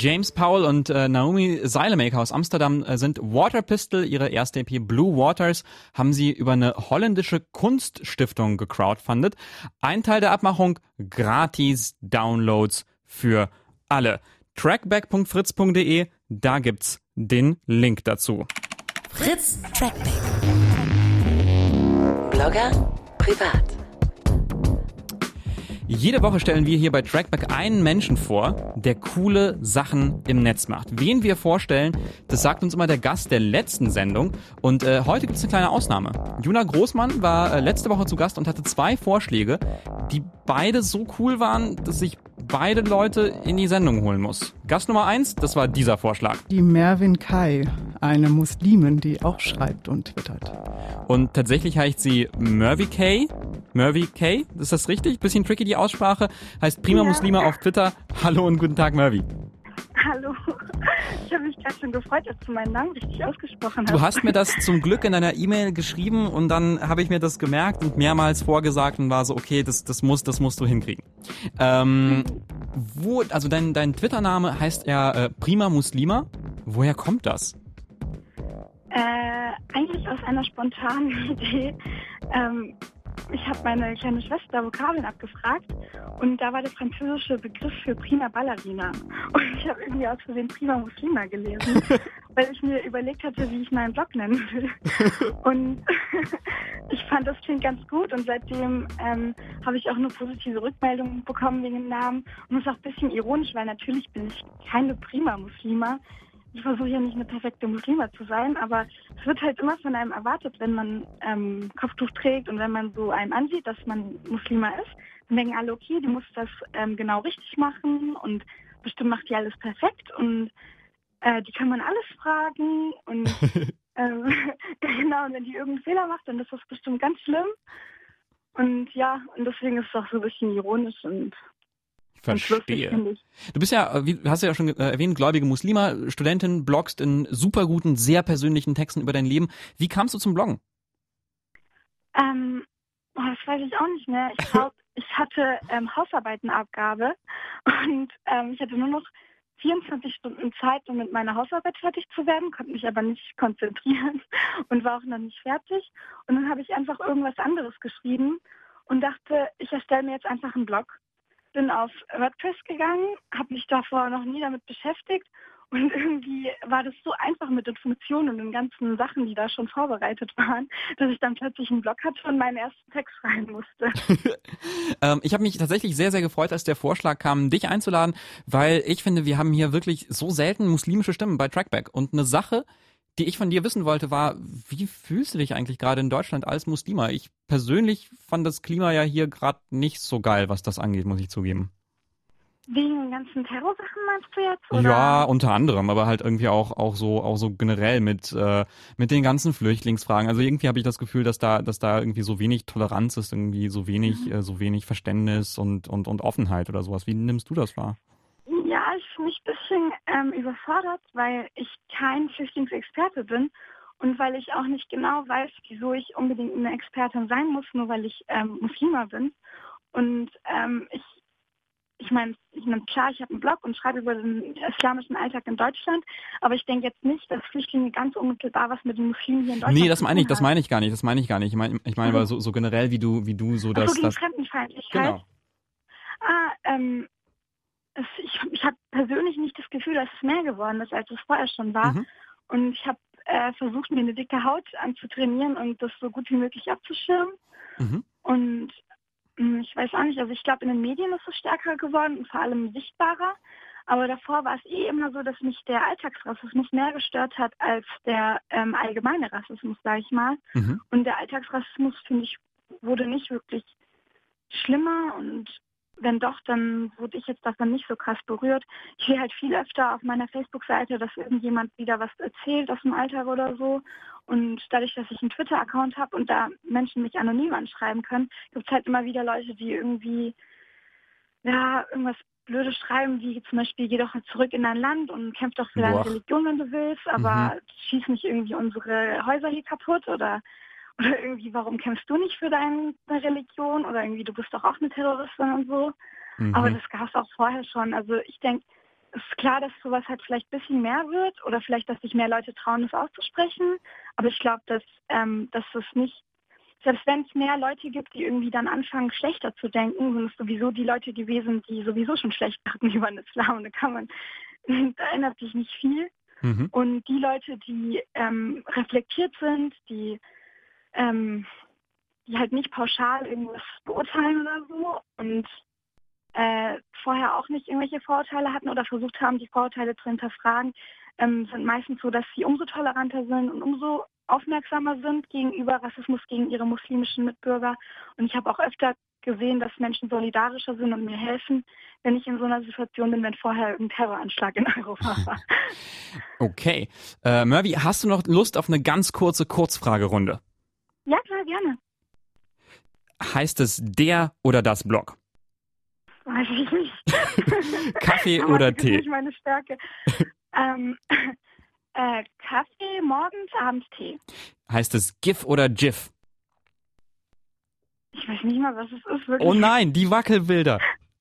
James Powell und äh, Naomi Zeilemaker aus Amsterdam äh, sind Water Pistol. Ihre erste E P Blue Waters haben sie über eine holländische Kunststiftung gecrowdfundet. Ein Teil der Abmachung, gratis Downloads für alle. trackback punkt fritz punkt de, da gibt's den Link dazu. Fritz Trackback. Blogger privat. Jede Woche stellen wir hier bei Trackback einen Menschen vor, der coole Sachen im Netz macht. Wen wir vorstellen, das sagt uns immer der Gast der letzten Sendung. Und äh, heute gibt es eine kleine Ausnahme. Juna Großmann war äh, letzte Woche zu Gast und hatte zwei Vorschläge, die beide so cool waren, dass ich beide Leute in die Sendung holen muss. Gast Nummer eins, das war dieser Vorschlag. Die Mervin Kai, eine Muslimin, die auch schreibt und twittert. Und tatsächlich heißt sie Mervy Kay. Mervy Kay, ist das richtig? Bisschen tricky die Aussprache. Heißt Prima Ja. Muslima auf Twitter. Hallo und guten Tag, Mervy. Hallo. Ich habe mich gerade schon gefreut, dass du meinen Namen richtig ausgesprochen hast. Du hast mir das zum Glück in deiner E-Mail geschrieben und dann habe ich mir das gemerkt und mehrmals vorgesagt und war so, okay, das, das, muss, das musst du hinkriegen. Ähm, wo, also dein, dein Twitter-Name heißt ja äh, Prima Muslima. Woher kommt das? Äh, eigentlich aus einer spontanen Idee. Ähm, ich habe meine kleine Schwester Vokabeln abgefragt und da war der französische Begriff für Prima Ballerina. Und ich habe irgendwie aus Versehen Prima Muslima gelesen, weil ich mir überlegt hatte, wie ich meinen Blog nennen will. Und ich fand, das klingt ganz gut und seitdem ähm, habe ich auch nur positive Rückmeldungen bekommen wegen dem Namen. Und das ist auch ein bisschen ironisch, weil natürlich bin ich keine Prima Muslima. Ich versuche ja nicht eine perfekte Muslima zu sein, aber es wird halt immer von einem erwartet, wenn man ähm, Kopftuch trägt und wenn man so einem ansieht, dass man Muslima ist, dann denken alle, okay, die muss das ähm, genau richtig machen und bestimmt macht die alles perfekt und äh, die kann man alles fragen und ähm, genau, und wenn die irgendeinen Fehler macht, dann ist das bestimmt ganz schlimm und ja, und deswegen ist es auch so ein bisschen ironisch und Verstehe. Du bist ja, wie hast du ja schon erwähnt, gläubige Muslima, Studentin, bloggst in super guten, sehr persönlichen Texten über dein Leben. Wie kamst du zum Bloggen? Ähm, oh, das weiß ich auch nicht mehr. Ich glaube, ich hatte ähm, Hausarbeitenabgabe und ähm, ich hatte nur noch vierundzwanzig Stunden Zeit, um mit meiner Hausarbeit fertig zu werden, konnte mich aber nicht konzentrieren und war auch noch nicht fertig. Und dann habe ich einfach irgendwas anderes geschrieben und dachte, ich erstelle mir jetzt einfach einen Blog. Bin auf WordPress gegangen, habe mich davor noch nie damit beschäftigt und irgendwie war das so einfach mit den Funktionen und den ganzen Sachen, die da schon vorbereitet waren, dass ich dann plötzlich einen Blog hatte und meinen ersten Text schreiben musste. ähm, ich habe mich tatsächlich sehr, sehr gefreut, als der Vorschlag kam, dich einzuladen, weil ich finde, wir haben hier wirklich so selten muslimische Stimmen bei Trackback und eine Sache, die ich von dir wissen wollte, war, wie fühlst du dich eigentlich gerade in Deutschland als Muslima? Ich persönlich fand das Klima ja hier gerade nicht so geil, was das angeht, muss ich zugeben. Wegen den ganzen Terrorsachen meinst du jetzt? Oder? Ja, unter anderem, aber halt irgendwie auch auch so auch so generell mit äh, mit den ganzen Flüchtlingsfragen. Also irgendwie habe ich das Gefühl, dass da dass da irgendwie so wenig Toleranz ist, irgendwie so wenig mhm. äh, so wenig Verständnis und und und Offenheit oder sowas. Wie nimmst du das wahr? Ja, ich fühle mich ein bisschen ähm, überfordert, weil ich kein Flüchtlingsexperte bin und weil ich auch nicht genau weiß, wieso ich unbedingt eine Expertin sein muss, nur weil ich ähm, Muslima bin. Und ähm, ich, ich meine, ich mein, klar, ich habe einen Blog und schreibe über den islamischen Alltag in Deutschland, aber ich denke jetzt nicht, dass Flüchtlinge ganz unmittelbar was mit den Muslimen hier in Deutschland Nee, das meine ich, das haben. meine ich gar nicht, das meine ich gar nicht. Ich meine, ich meine, Mhm. aber so, so generell, wie du, wie du so das, Ach so, gegen das Fremdenfeindlichkeit. genau. Ah, ähm, es, ich, ich habe persönlich nicht das Gefühl, dass es mehr geworden ist, als es vorher schon war. Mhm. Und ich habe äh, versucht, mir eine dicke Haut anzutrainieren und das so gut wie möglich abzuschirmen. Mhm. Und mh, ich weiß auch nicht, also ich glaube, in den Medien ist es stärker geworden und vor allem sichtbarer. Aber davor war es eh immer so, dass mich der Alltagsrassismus mehr gestört hat als der ähm, allgemeine Rassismus, sage ich mal. Mhm. Und der Alltagsrassismus, finde ich, wurde nicht wirklich schlimmer und wenn doch, dann wurde ich jetzt davon nicht so krass berührt. Ich sehe halt viel öfter auf meiner Facebook-Seite, dass irgendjemand wieder was erzählt aus dem Alltag oder so. Und dadurch, dass ich einen Twitter-Account habe und da Menschen mich anonym anschreiben können, gibt es halt immer wieder Leute, die irgendwie ja irgendwas Blödes schreiben, wie zum Beispiel, geh doch zurück in dein Land und kämpf doch für deine Boah. Religion, wenn du willst, aber Mhm. schieß nicht irgendwie unsere Häuser hier kaputt oder Oder irgendwie, warum kämpfst du nicht für deine Religion? Oder irgendwie, du bist doch auch eine Terroristin und so. Mhm. Aber das gab es auch vorher schon. Also ich denke, es ist klar, dass sowas halt vielleicht ein bisschen mehr wird oder vielleicht, dass sich mehr Leute trauen, es auszusprechen. Aber ich glaube, dass, ähm, dass es nicht, selbst wenn es mehr Leute gibt, die irgendwie dann anfangen, schlechter zu denken, sind es sowieso die Leute gewesen, die sowieso schon schlecht dachten über den Islam. Da kann man, da ändert sich nicht viel. Mhm. Und die Leute, die ähm, reflektiert sind, die, ähm, die halt nicht pauschal irgendwas beurteilen oder so und äh, vorher auch nicht irgendwelche Vorurteile hatten oder versucht haben, die Vorurteile zu hinterfragen, ähm, sind meistens so, dass sie umso toleranter sind und umso aufmerksamer sind gegenüber Rassismus gegen ihre muslimischen Mitbürger. Und ich habe auch öfter gesehen, dass Menschen solidarischer sind und mir helfen, wenn ich in so einer Situation bin, wenn vorher irgendein Terroranschlag in Europa war. Okay. Äh, Murphy, hast du noch Lust auf eine ganz kurze Kurzfragerunde? Ja, klar, gerne. Heißt es der oder das Blog? Weiß ich nicht. Kaffee Aber oder das ist Tee? nicht meine Stärke. ähm, äh, Kaffee, morgens, abends Tee. Heißt es GIF oder GIF? Ich weiß nicht mal, was es ist. Wirklich. Oh nein, die Wackelbilder.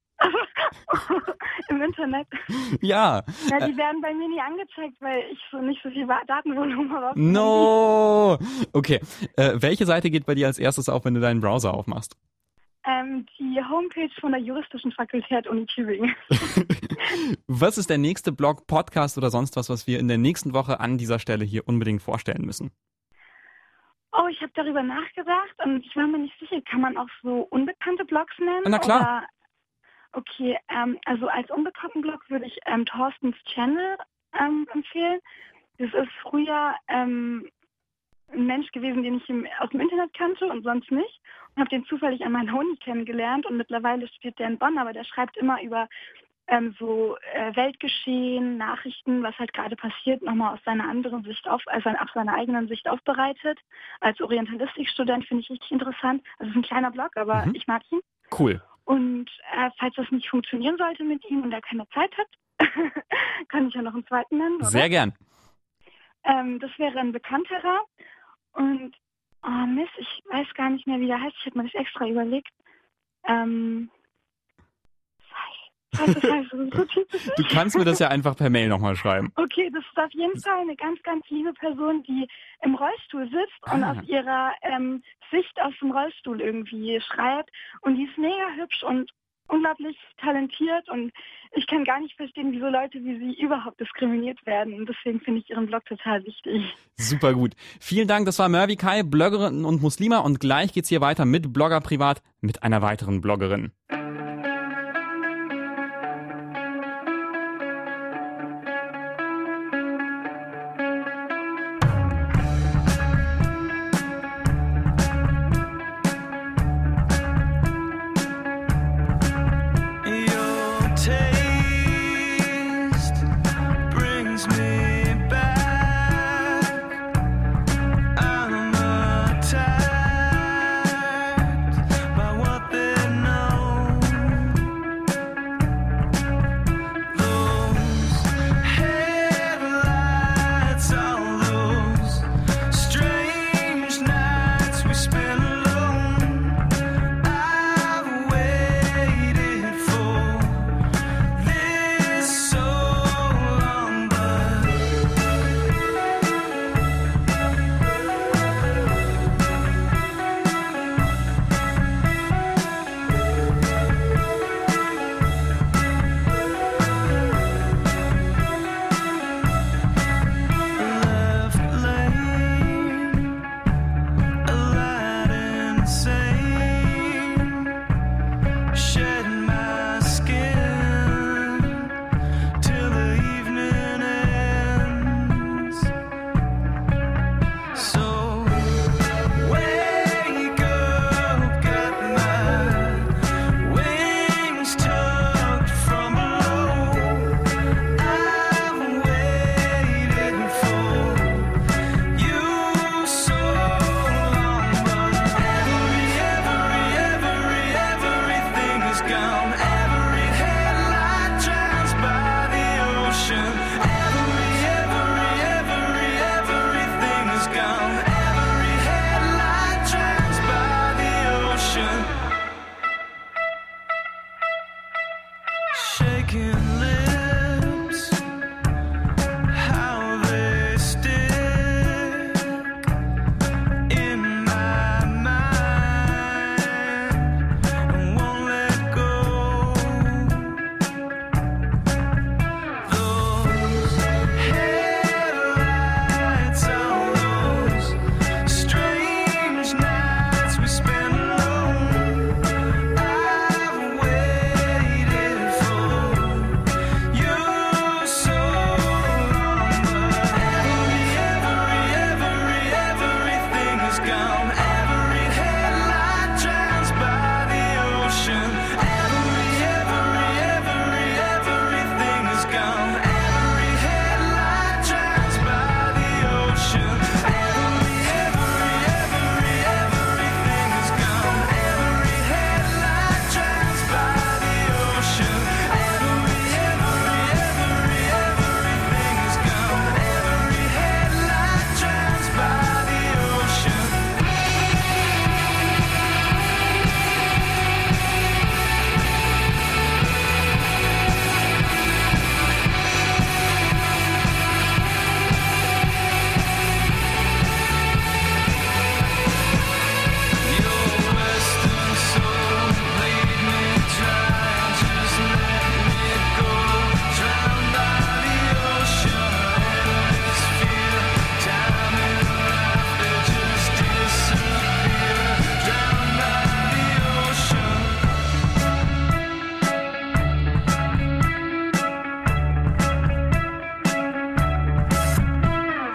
Im Internet. Ja. Ja, die werden bei mir nie angezeigt, weil ich so nicht so viel Datenvolumen habe. No. Okay. Äh, welche Seite geht bei dir als erstes auf, wenn du deinen Browser aufmachst? Ähm, die Homepage von der Juristischen Fakultät Uni Tübingen. Was ist der nächste Blog, Podcast oder sonst was, was wir in der nächsten Woche an dieser Stelle hier unbedingt vorstellen müssen? Oh, ich habe darüber nachgedacht und ich war mir nicht sicher, kann man auch so unbekannte Blogs nennen? Na klar. Oder? Okay, ähm, also als unbekannten Blog würde ich ähm, Thorstens Channel ähm, empfehlen. Das ist früher ähm, ein Mensch gewesen, den ich im, aus dem Internet kannte und sonst nicht. Und habe den zufällig an meiner Uni kennengelernt und mittlerweile studiert der in Bonn, aber der schreibt immer über ähm, so äh, Weltgeschehen, Nachrichten, was halt gerade passiert, nochmal aus seiner anderen Sicht auf, also aus seiner eigenen Sicht aufbereitet. Als Orientalistikstudent finde ich richtig interessant. Also es ist ein kleiner Blog, aber Mhm. ich mag ihn. Cool. Und äh, falls das nicht funktionieren sollte mit ihm und er keine Zeit hat, kann ich ja noch einen zweiten nennen, oder? Sehr gern. Ähm, das wäre ein bekannterer. Und, oh Mist, ich weiß gar nicht mehr, wie der heißt. Ich habe mir das extra überlegt. Ähm, Scheiße, Scheiße, so typisch. Du kannst mir das ja einfach per Mail nochmal schreiben. Okay, das ist auf jeden Fall eine ganz, ganz liebe Person, die im Rollstuhl sitzt und Ah. aus ihrer ähm, Sicht aus dem Rollstuhl irgendwie schreibt. Und die ist mega hübsch und unglaublich talentiert und ich kann gar nicht verstehen, wieso Leute wie sie überhaupt diskriminiert werden. Und deswegen finde ich ihren Blog total wichtig. Super gut. Vielen Dank, das war Murphy Kai, Bloggerin und Muslima und gleich geht's hier weiter mit Blogger privat mit einer weiteren Bloggerin. Your taste brings me back. I'm attacked by what they know.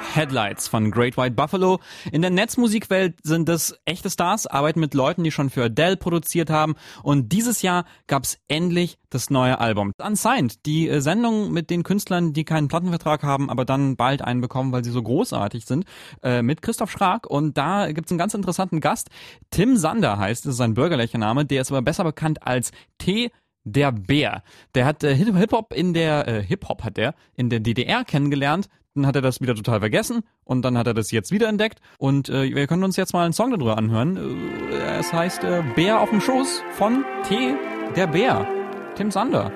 Headlights von Great White Buffalo. In der Netzmusikwelt sind das echte Stars, arbeiten mit Leuten, die schon für Adele produziert haben. Und dieses Jahr gab's endlich das neue Album. Unsigned, die äh, Sendung mit den Künstlern, die keinen Plattenvertrag haben, aber dann bald einen bekommen, weil sie so großartig sind, äh, mit Christoph Schrag. Und da gibt's einen ganz interessanten Gast. Tim Sander heißt, das ist sein bürgerlicher Name, der ist aber besser bekannt als T. der Bär. Der hat äh, Hip-Hop in der, äh, Hip-Hop hat der in der D D R kennengelernt. Dann hat er das wieder total vergessen und dann hat er das jetzt wiederentdeckt. Und äh, wir können uns jetzt mal einen Song darüber anhören. Äh, es heißt äh, Bär auf dem Schoß von T. der Bär. Tim Sander.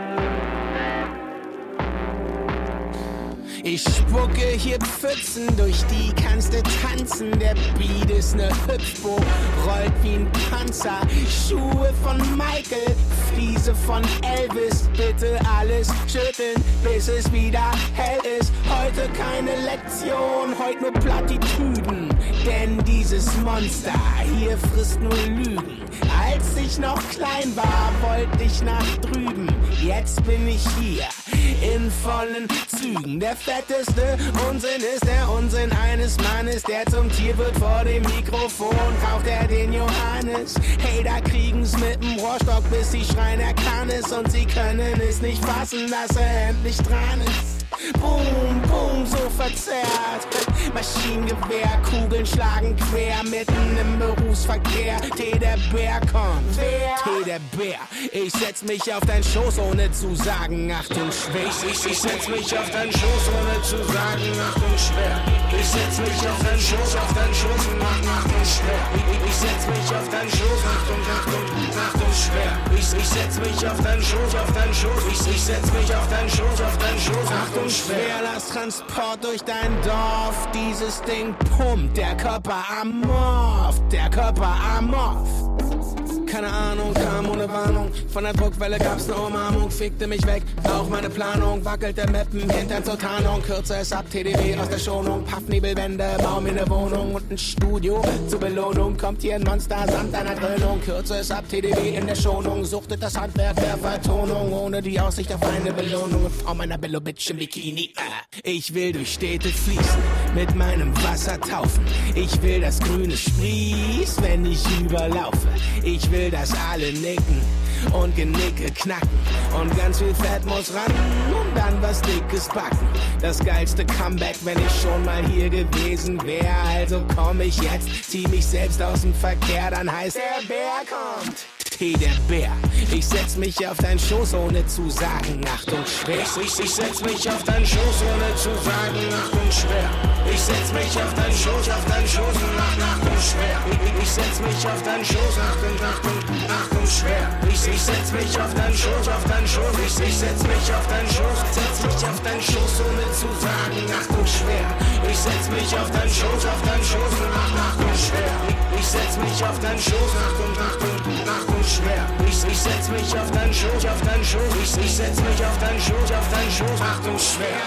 Ich spucke hier Pfützen, durch die kannst du tanzen. Der Beat ist ne Hüpfburg, rollt wie ein Panzer. Schuhe von Michael, Fliese von Elvis. Bitte alles schütteln, bis es wieder hell ist. Heute keine Lektion, heute nur Plattitüden. Denn dieses Monster hier frisst nur Lügen. Als ich noch klein war, wollte ich nach drüben. Jetzt bin ich hier in vollen Zügen. Der fetteste Unsinn ist der Unsinn eines Mannes, der zum Tier wird vor dem Mikrofon. Raucht er den Johannes? Hey, da kriegen's mit dem Rohrstock, bis sie schreien, er kann es. Und sie können es nicht fassen, dass er endlich dran ist. Boom, boom, so verzerrt. Maschinengewehr, Kugeln schlagen quer, mitten im Berufsverkehr. T. der Bär kommt. T. der Bär. Ich setz mich auf deinen Schoß, ohne zu sagen, Achtung, schwer. Ich, ich setz mich auf deinen Schoß, ohne zu sagen, Achtung, schwer. Ich setz mich auf deinen Schoß, auf deinen Schoß und mach Achtung, schwer. Ich, ich setz mich auf deinen Schoß, Achtung, Achtung, Achtung, schwer. Ich, ich setz mich auf deinen Schoß, auf deinen Schoß. Ich, ich setz mich auf deinen Schoß, auf deinen Schoß, Achtung, Schwerlasttransport durch dein Dorf. Dieses Ding pumpt, der Körper amorph, der Körper amorph. Keine Ahnung, kam ohne Warnung. Von der Druckwelle gab's ne Umarmung, fickte mich weg. Auch meine Planung, wackelte Mappen, Hintern zur Tarnung. Kürze es ab, T D W aus der Schonung. Pappnebelwände, bau mir ne Wohnung und ein Studio. Zur Belohnung kommt hier ein Monster samt einer Dröhnung. Kürze es ab, T D W in der Schonung. Suchtet das Handwerk der Vertonung, ohne die Aussicht auf eine Belohnung. Frau meiner Bello-Bitch im Bikini. Ich will durch Städte fließen, mit meinem Wasser taufen. Ich will, dass Grünes sprießt, wenn ich überlaufe. Ich will, dass alle nicken und Genicke knacken. Und ganz viel Fett muss ran und dann was Dickes backen. Das geilste Comeback, wenn ich schon mal hier gewesen wäre. Also komm ich jetzt, zieh mich selbst aus dem Verkehr, dann heißt der Bär kommt. T. der Bär. Ich setz mich auf deinen Schoß, ohne zu sagen, Achtung, schwer. Ich, ich, ich setz mich auf deinen Schoß, ohne zu sagen, Achtung, schwer. Ich setz mich auf deinen Schoß, auf deinen Schoß und mach Achtung, schwer. Ich, ich, ich setz mich auf deinen Schoß, Achtung, Achtung, Achtung, schwer. Ich, ich setz mich auf deinen Schoß, auf deinen Schoß. Ich, ich setz mich auf deinen Schoß, setz mich auf deinen Schoß, ohne zu sagen, Achtung, schwer. Ich setz mich auf deinen Schoß, auf deinen Schoß und mach Achtung, schwer. Ich, ich setz mich auf deinen Schoß, Achtung, Achtung, Achtung, schwer. Ich, ich setz mich auf deinen Schoß, auf deinen Schoß. Ich, ich setz mich auf deinen Schoß, auf deinen Schoß. Achtung, schwer.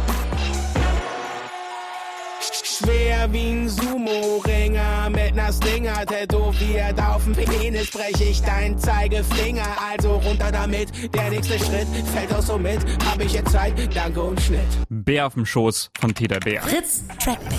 Schwer wie ein Sumo-Ringer mit ner Stinger tätowiert auf dem Penis brech ich deinen Zeigefinger. Also runter damit, der nächste Schritt fällt auch so mit. Hab ich jetzt Zeit, danke und Schnitt. Bär auf dem Schoß von T. der Bär. Fritz Trackback.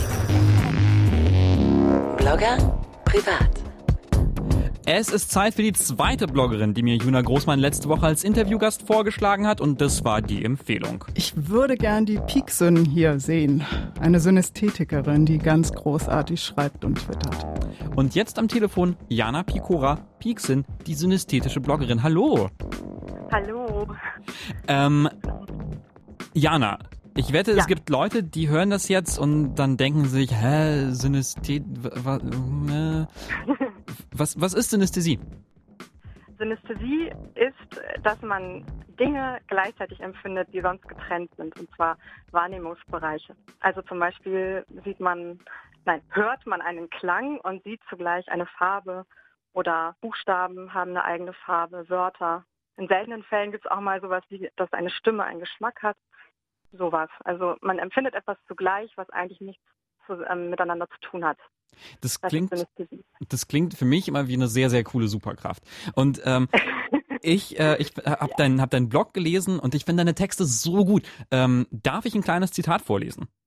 Blogger privat. Es ist Zeit für die zweite Bloggerin, die mir Juna Großmann letzte Woche als Interviewgast vorgeschlagen hat, und das war die Empfehlung. Ich würde gern die Pieksyn hier sehen. Eine Synästhetikerin, die ganz großartig schreibt und twittert. Und jetzt am Telefon Jana Picora, Pieksyn, die synästhetische Bloggerin. Hallo. Hallo. Ähm, Jana, ich wette, Ja. es gibt Leute, die hören das jetzt und dann denken sich, hä, Synästhet... wa- äh, Was, was ist Synästhesie? Synästhesie ist, dass man Dinge gleichzeitig empfindet, die sonst getrennt sind, und zwar Wahrnehmungsbereiche. Also zum Beispiel sieht man, nein, hört man einen Klang und sieht zugleich eine Farbe, oder Buchstaben haben eine eigene Farbe, Wörter. In seltenen Fällen gibt es auch mal sowas wie, dass eine Stimme einen Geschmack hat, sowas. Also man empfindet etwas zugleich, was eigentlich nichts zu, ähm, miteinander zu tun hat. Das Das klingt, ist Synästhesie. das klingt für mich immer wie eine sehr, sehr coole Superkraft. Und ähm, ich, äh, ich habe deinen hab deinen Blog gelesen und ich finde deine Texte so gut. Ähm, darf ich ein kleines Zitat vorlesen?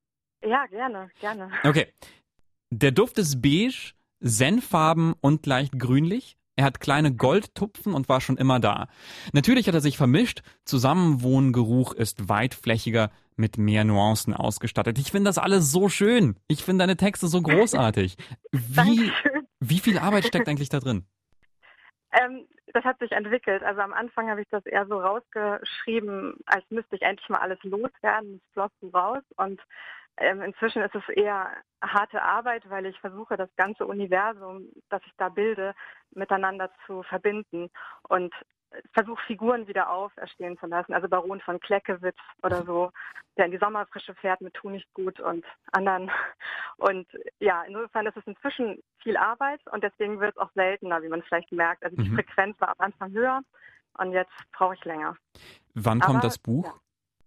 Ja, gerne, gerne. Okay. Der Duft ist beige, senffarben und leicht grünlich. Er hat kleine Goldtupfen und war schon immer da. Natürlich hat er sich vermischt. Zusammenwohngeruch ist weitflächiger, mit mehr Nuancen ausgestattet. Ich finde das alles so schön. Ich finde deine Texte so großartig. Wie, wie viel Arbeit steckt eigentlich da drin? Ähm, das hat sich entwickelt. Also am Anfang habe ich das eher so rausgeschrieben, als müsste ich endlich mal alles loswerden. Es floss so raus. Und ähm, inzwischen ist es eher harte Arbeit, weil ich versuche, das ganze Universum, das ich da bilde, miteinander zu verbinden und versuche, Figuren wieder auferstehen zu lassen. Also Baron von Kleckewitz oder so, der in die Sommerfrische fährt mit Tu nicht gut und anderen. Und ja, insofern ist es inzwischen viel Arbeit und deswegen wird es auch seltener, wie man vielleicht merkt. Also die Mhm. Frequenz war am Anfang höher und jetzt brauche ich länger. Wann Aber, kommt das Buch?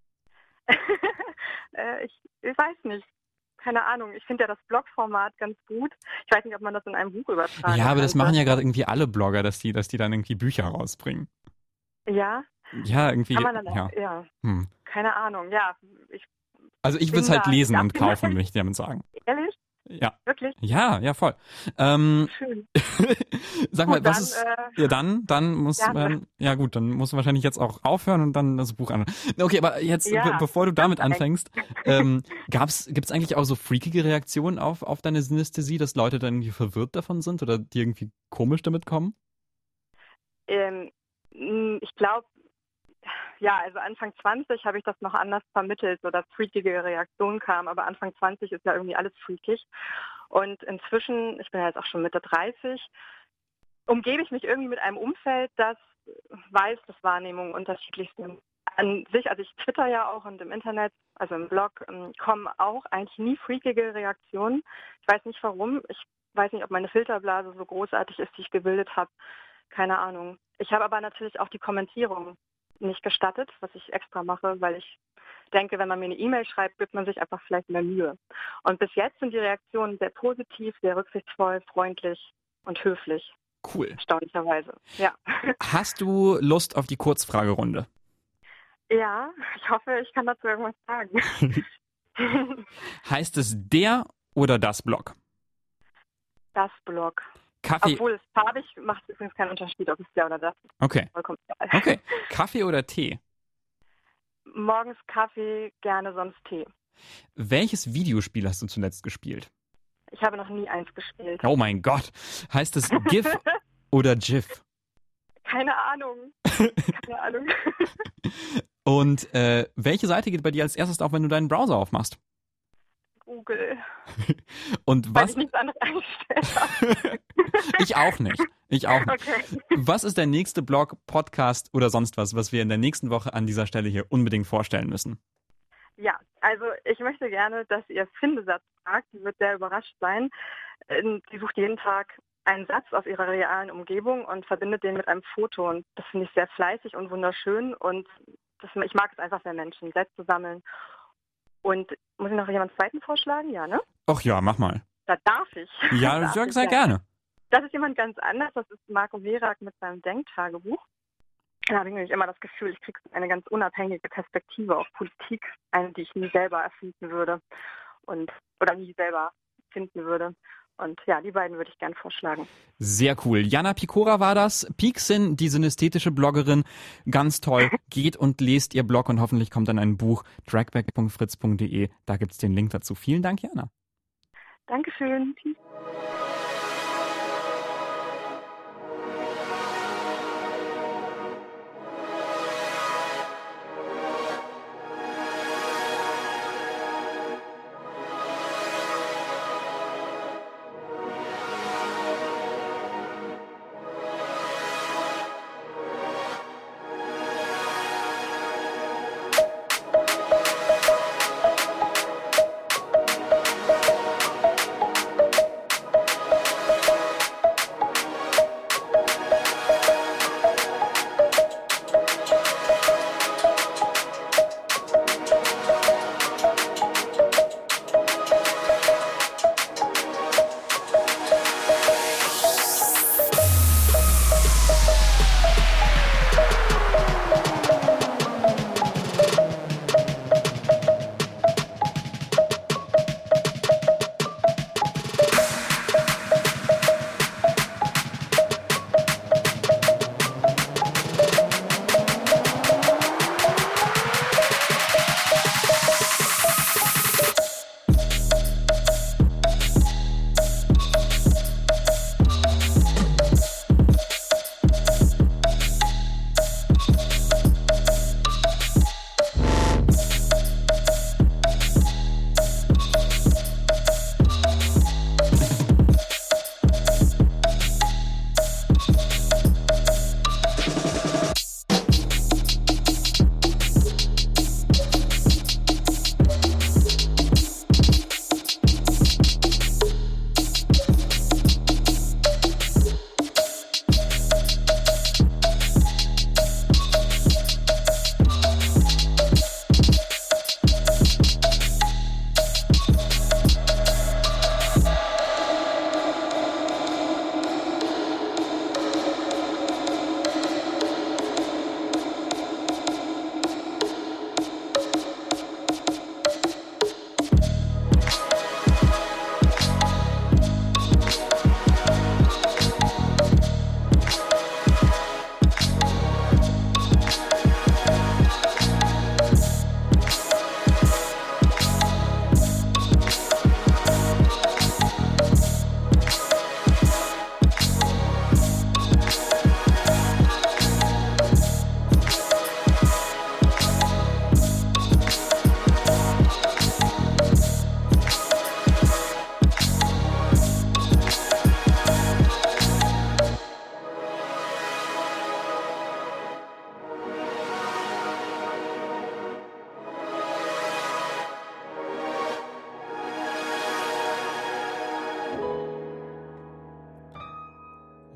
äh, ich, ich weiß nicht. Keine Ahnung. Ich finde ja das Blogformat ganz gut. Ich weiß nicht, ob man das in einem Buch übertragen Ja, aber das kann. machen ja gerade irgendwie alle Blogger, dass die, dass die dann irgendwie Bücher rausbringen. Ja? Ja, irgendwie. Kann man dann ja. auch, ja. Hm. Keine Ahnung. Ja, ich Also ich bin würde es halt da lesen nicht und abgeneigt. kaufen, möchte ich damit sagen. Ehrlich? Ja. Wirklich? Ja, ja, voll. Ähm, Schön. sag Gut, mal, was dann, ist. äh, ja, dann, dann muss gerne. man. Ja, gut, dann musst du wahrscheinlich jetzt auch aufhören und dann das Buch an. Okay, aber jetzt, Ja, be bevor du damit perfekt. anfängst, ähm, gab's, gibt's eigentlich auch so freakige Reaktionen auf, auf deine Synästhesie, dass Leute dann irgendwie verwirrt davon sind oder die irgendwie komisch damit kommen? Ähm, mh, ich glaube, ja, also Anfang zwanzig habe ich das noch anders vermittelt, so dass freakige Reaktionen kamen, aber Anfang zwanzig ist ja irgendwie alles freakig. Und inzwischen, ich bin ja jetzt auch schon Mitte dreißig, umgebe ich mich irgendwie mit einem Umfeld, das weiß, dass Wahrnehmungen unterschiedlich sind. An sich, also ich twitter ja auch und im Internet, also im Blog, ähm, kommen auch eigentlich nie freakige Reaktionen. Ich weiß nicht warum. Ich weiß nicht, ob meine Filterblase so großartig ist, die ich gebildet habe. Keine Ahnung. Ich habe aber natürlich auch die Kommentierung nicht gestattet, was ich extra mache, weil ich denke, wenn man mir eine E-Mail schreibt, gibt man sich einfach vielleicht mehr Mühe. Und bis jetzt sind die Reaktionen sehr positiv, sehr rücksichtsvoll, freundlich und höflich. Cool. Erstaunlicherweise, ja. Hast du Lust auf die Kurzfragerunde? Ja, ich hoffe, ich kann dazu irgendwas sagen. Heißt es der oder das Blog? Das Blog. Kaffee. Obwohl es farbig macht übrigens keinen Unterschied, ob es der oder das ist. Okay. Vollkommen egal. Okay. Kaffee oder Tee? Morgens Kaffee, gerne sonst Tee. Welches Videospiel hast du zuletzt gespielt? Ich habe noch nie eins gespielt. Oh mein Gott. Heißt es GIF oder GIF? Keine Ahnung. Keine Ahnung. Und äh, welche Seite geht bei dir als erstes auf, wenn du deinen Browser aufmachst? Google. Und Weil was? ich nichts anderes eingestellt habe. Ich auch nicht. Ich auch nicht. Okay. Was ist der nächste Blog, Podcast oder sonst was, was wir in der nächsten Woche an dieser Stelle hier unbedingt vorstellen müssen? Ja, also ich möchte gerne, dass ihr Findesatz fragt. Die wird sehr überrascht sein. Ähm, Die sucht jeden Tag einen Satz aus ihrer realen Umgebung und verbindet den mit einem Foto. Und das finde ich sehr fleißig und wunderschön. Und das, ich mag es einfach, wenn Menschen Sätze sammeln. Und muss ich noch jemanden zweiten vorschlagen? Ja, ne? Ach ja, mach mal. Da darf ich. Ja, Darf sehr, ich, sehr ja. gerne. Das ist jemand ganz anders. Das ist Marco Werak mit seinem Denktagebuch. Da habe ich nämlich immer das Gefühl, ich kriege eine ganz unabhängige Perspektive auf Politik, eine, die ich nie selber erfinden würde und oder nie selber finden würde. Und ja, die beiden würde ich gern vorschlagen. Sehr cool. Jana Picora war das. Pieksin, die synästhetische Bloggerin. Ganz toll. Geht und lest ihr Blog und hoffentlich kommt dann ein Buch. trackback punkt fritz punkt de. Da gibt's den Link dazu. Vielen Dank, Jana. Dankeschön. Tschüss.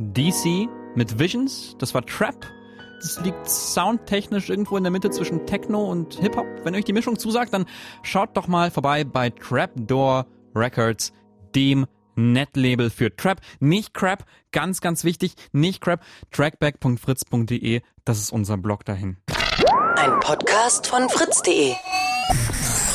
D C mit Visions. Das war Trap. Das liegt soundtechnisch irgendwo in der Mitte zwischen Techno und Hip-Hop. Wenn euch die Mischung zusagt, dann schaut doch mal vorbei bei Trapdoor Records, dem Netlabel für Trap. Nicht Crap, ganz, ganz wichtig, nicht Crap. trackback punkt fritz punkt de, das ist unser Blog dahin. Ein Podcast von fritz punkt de.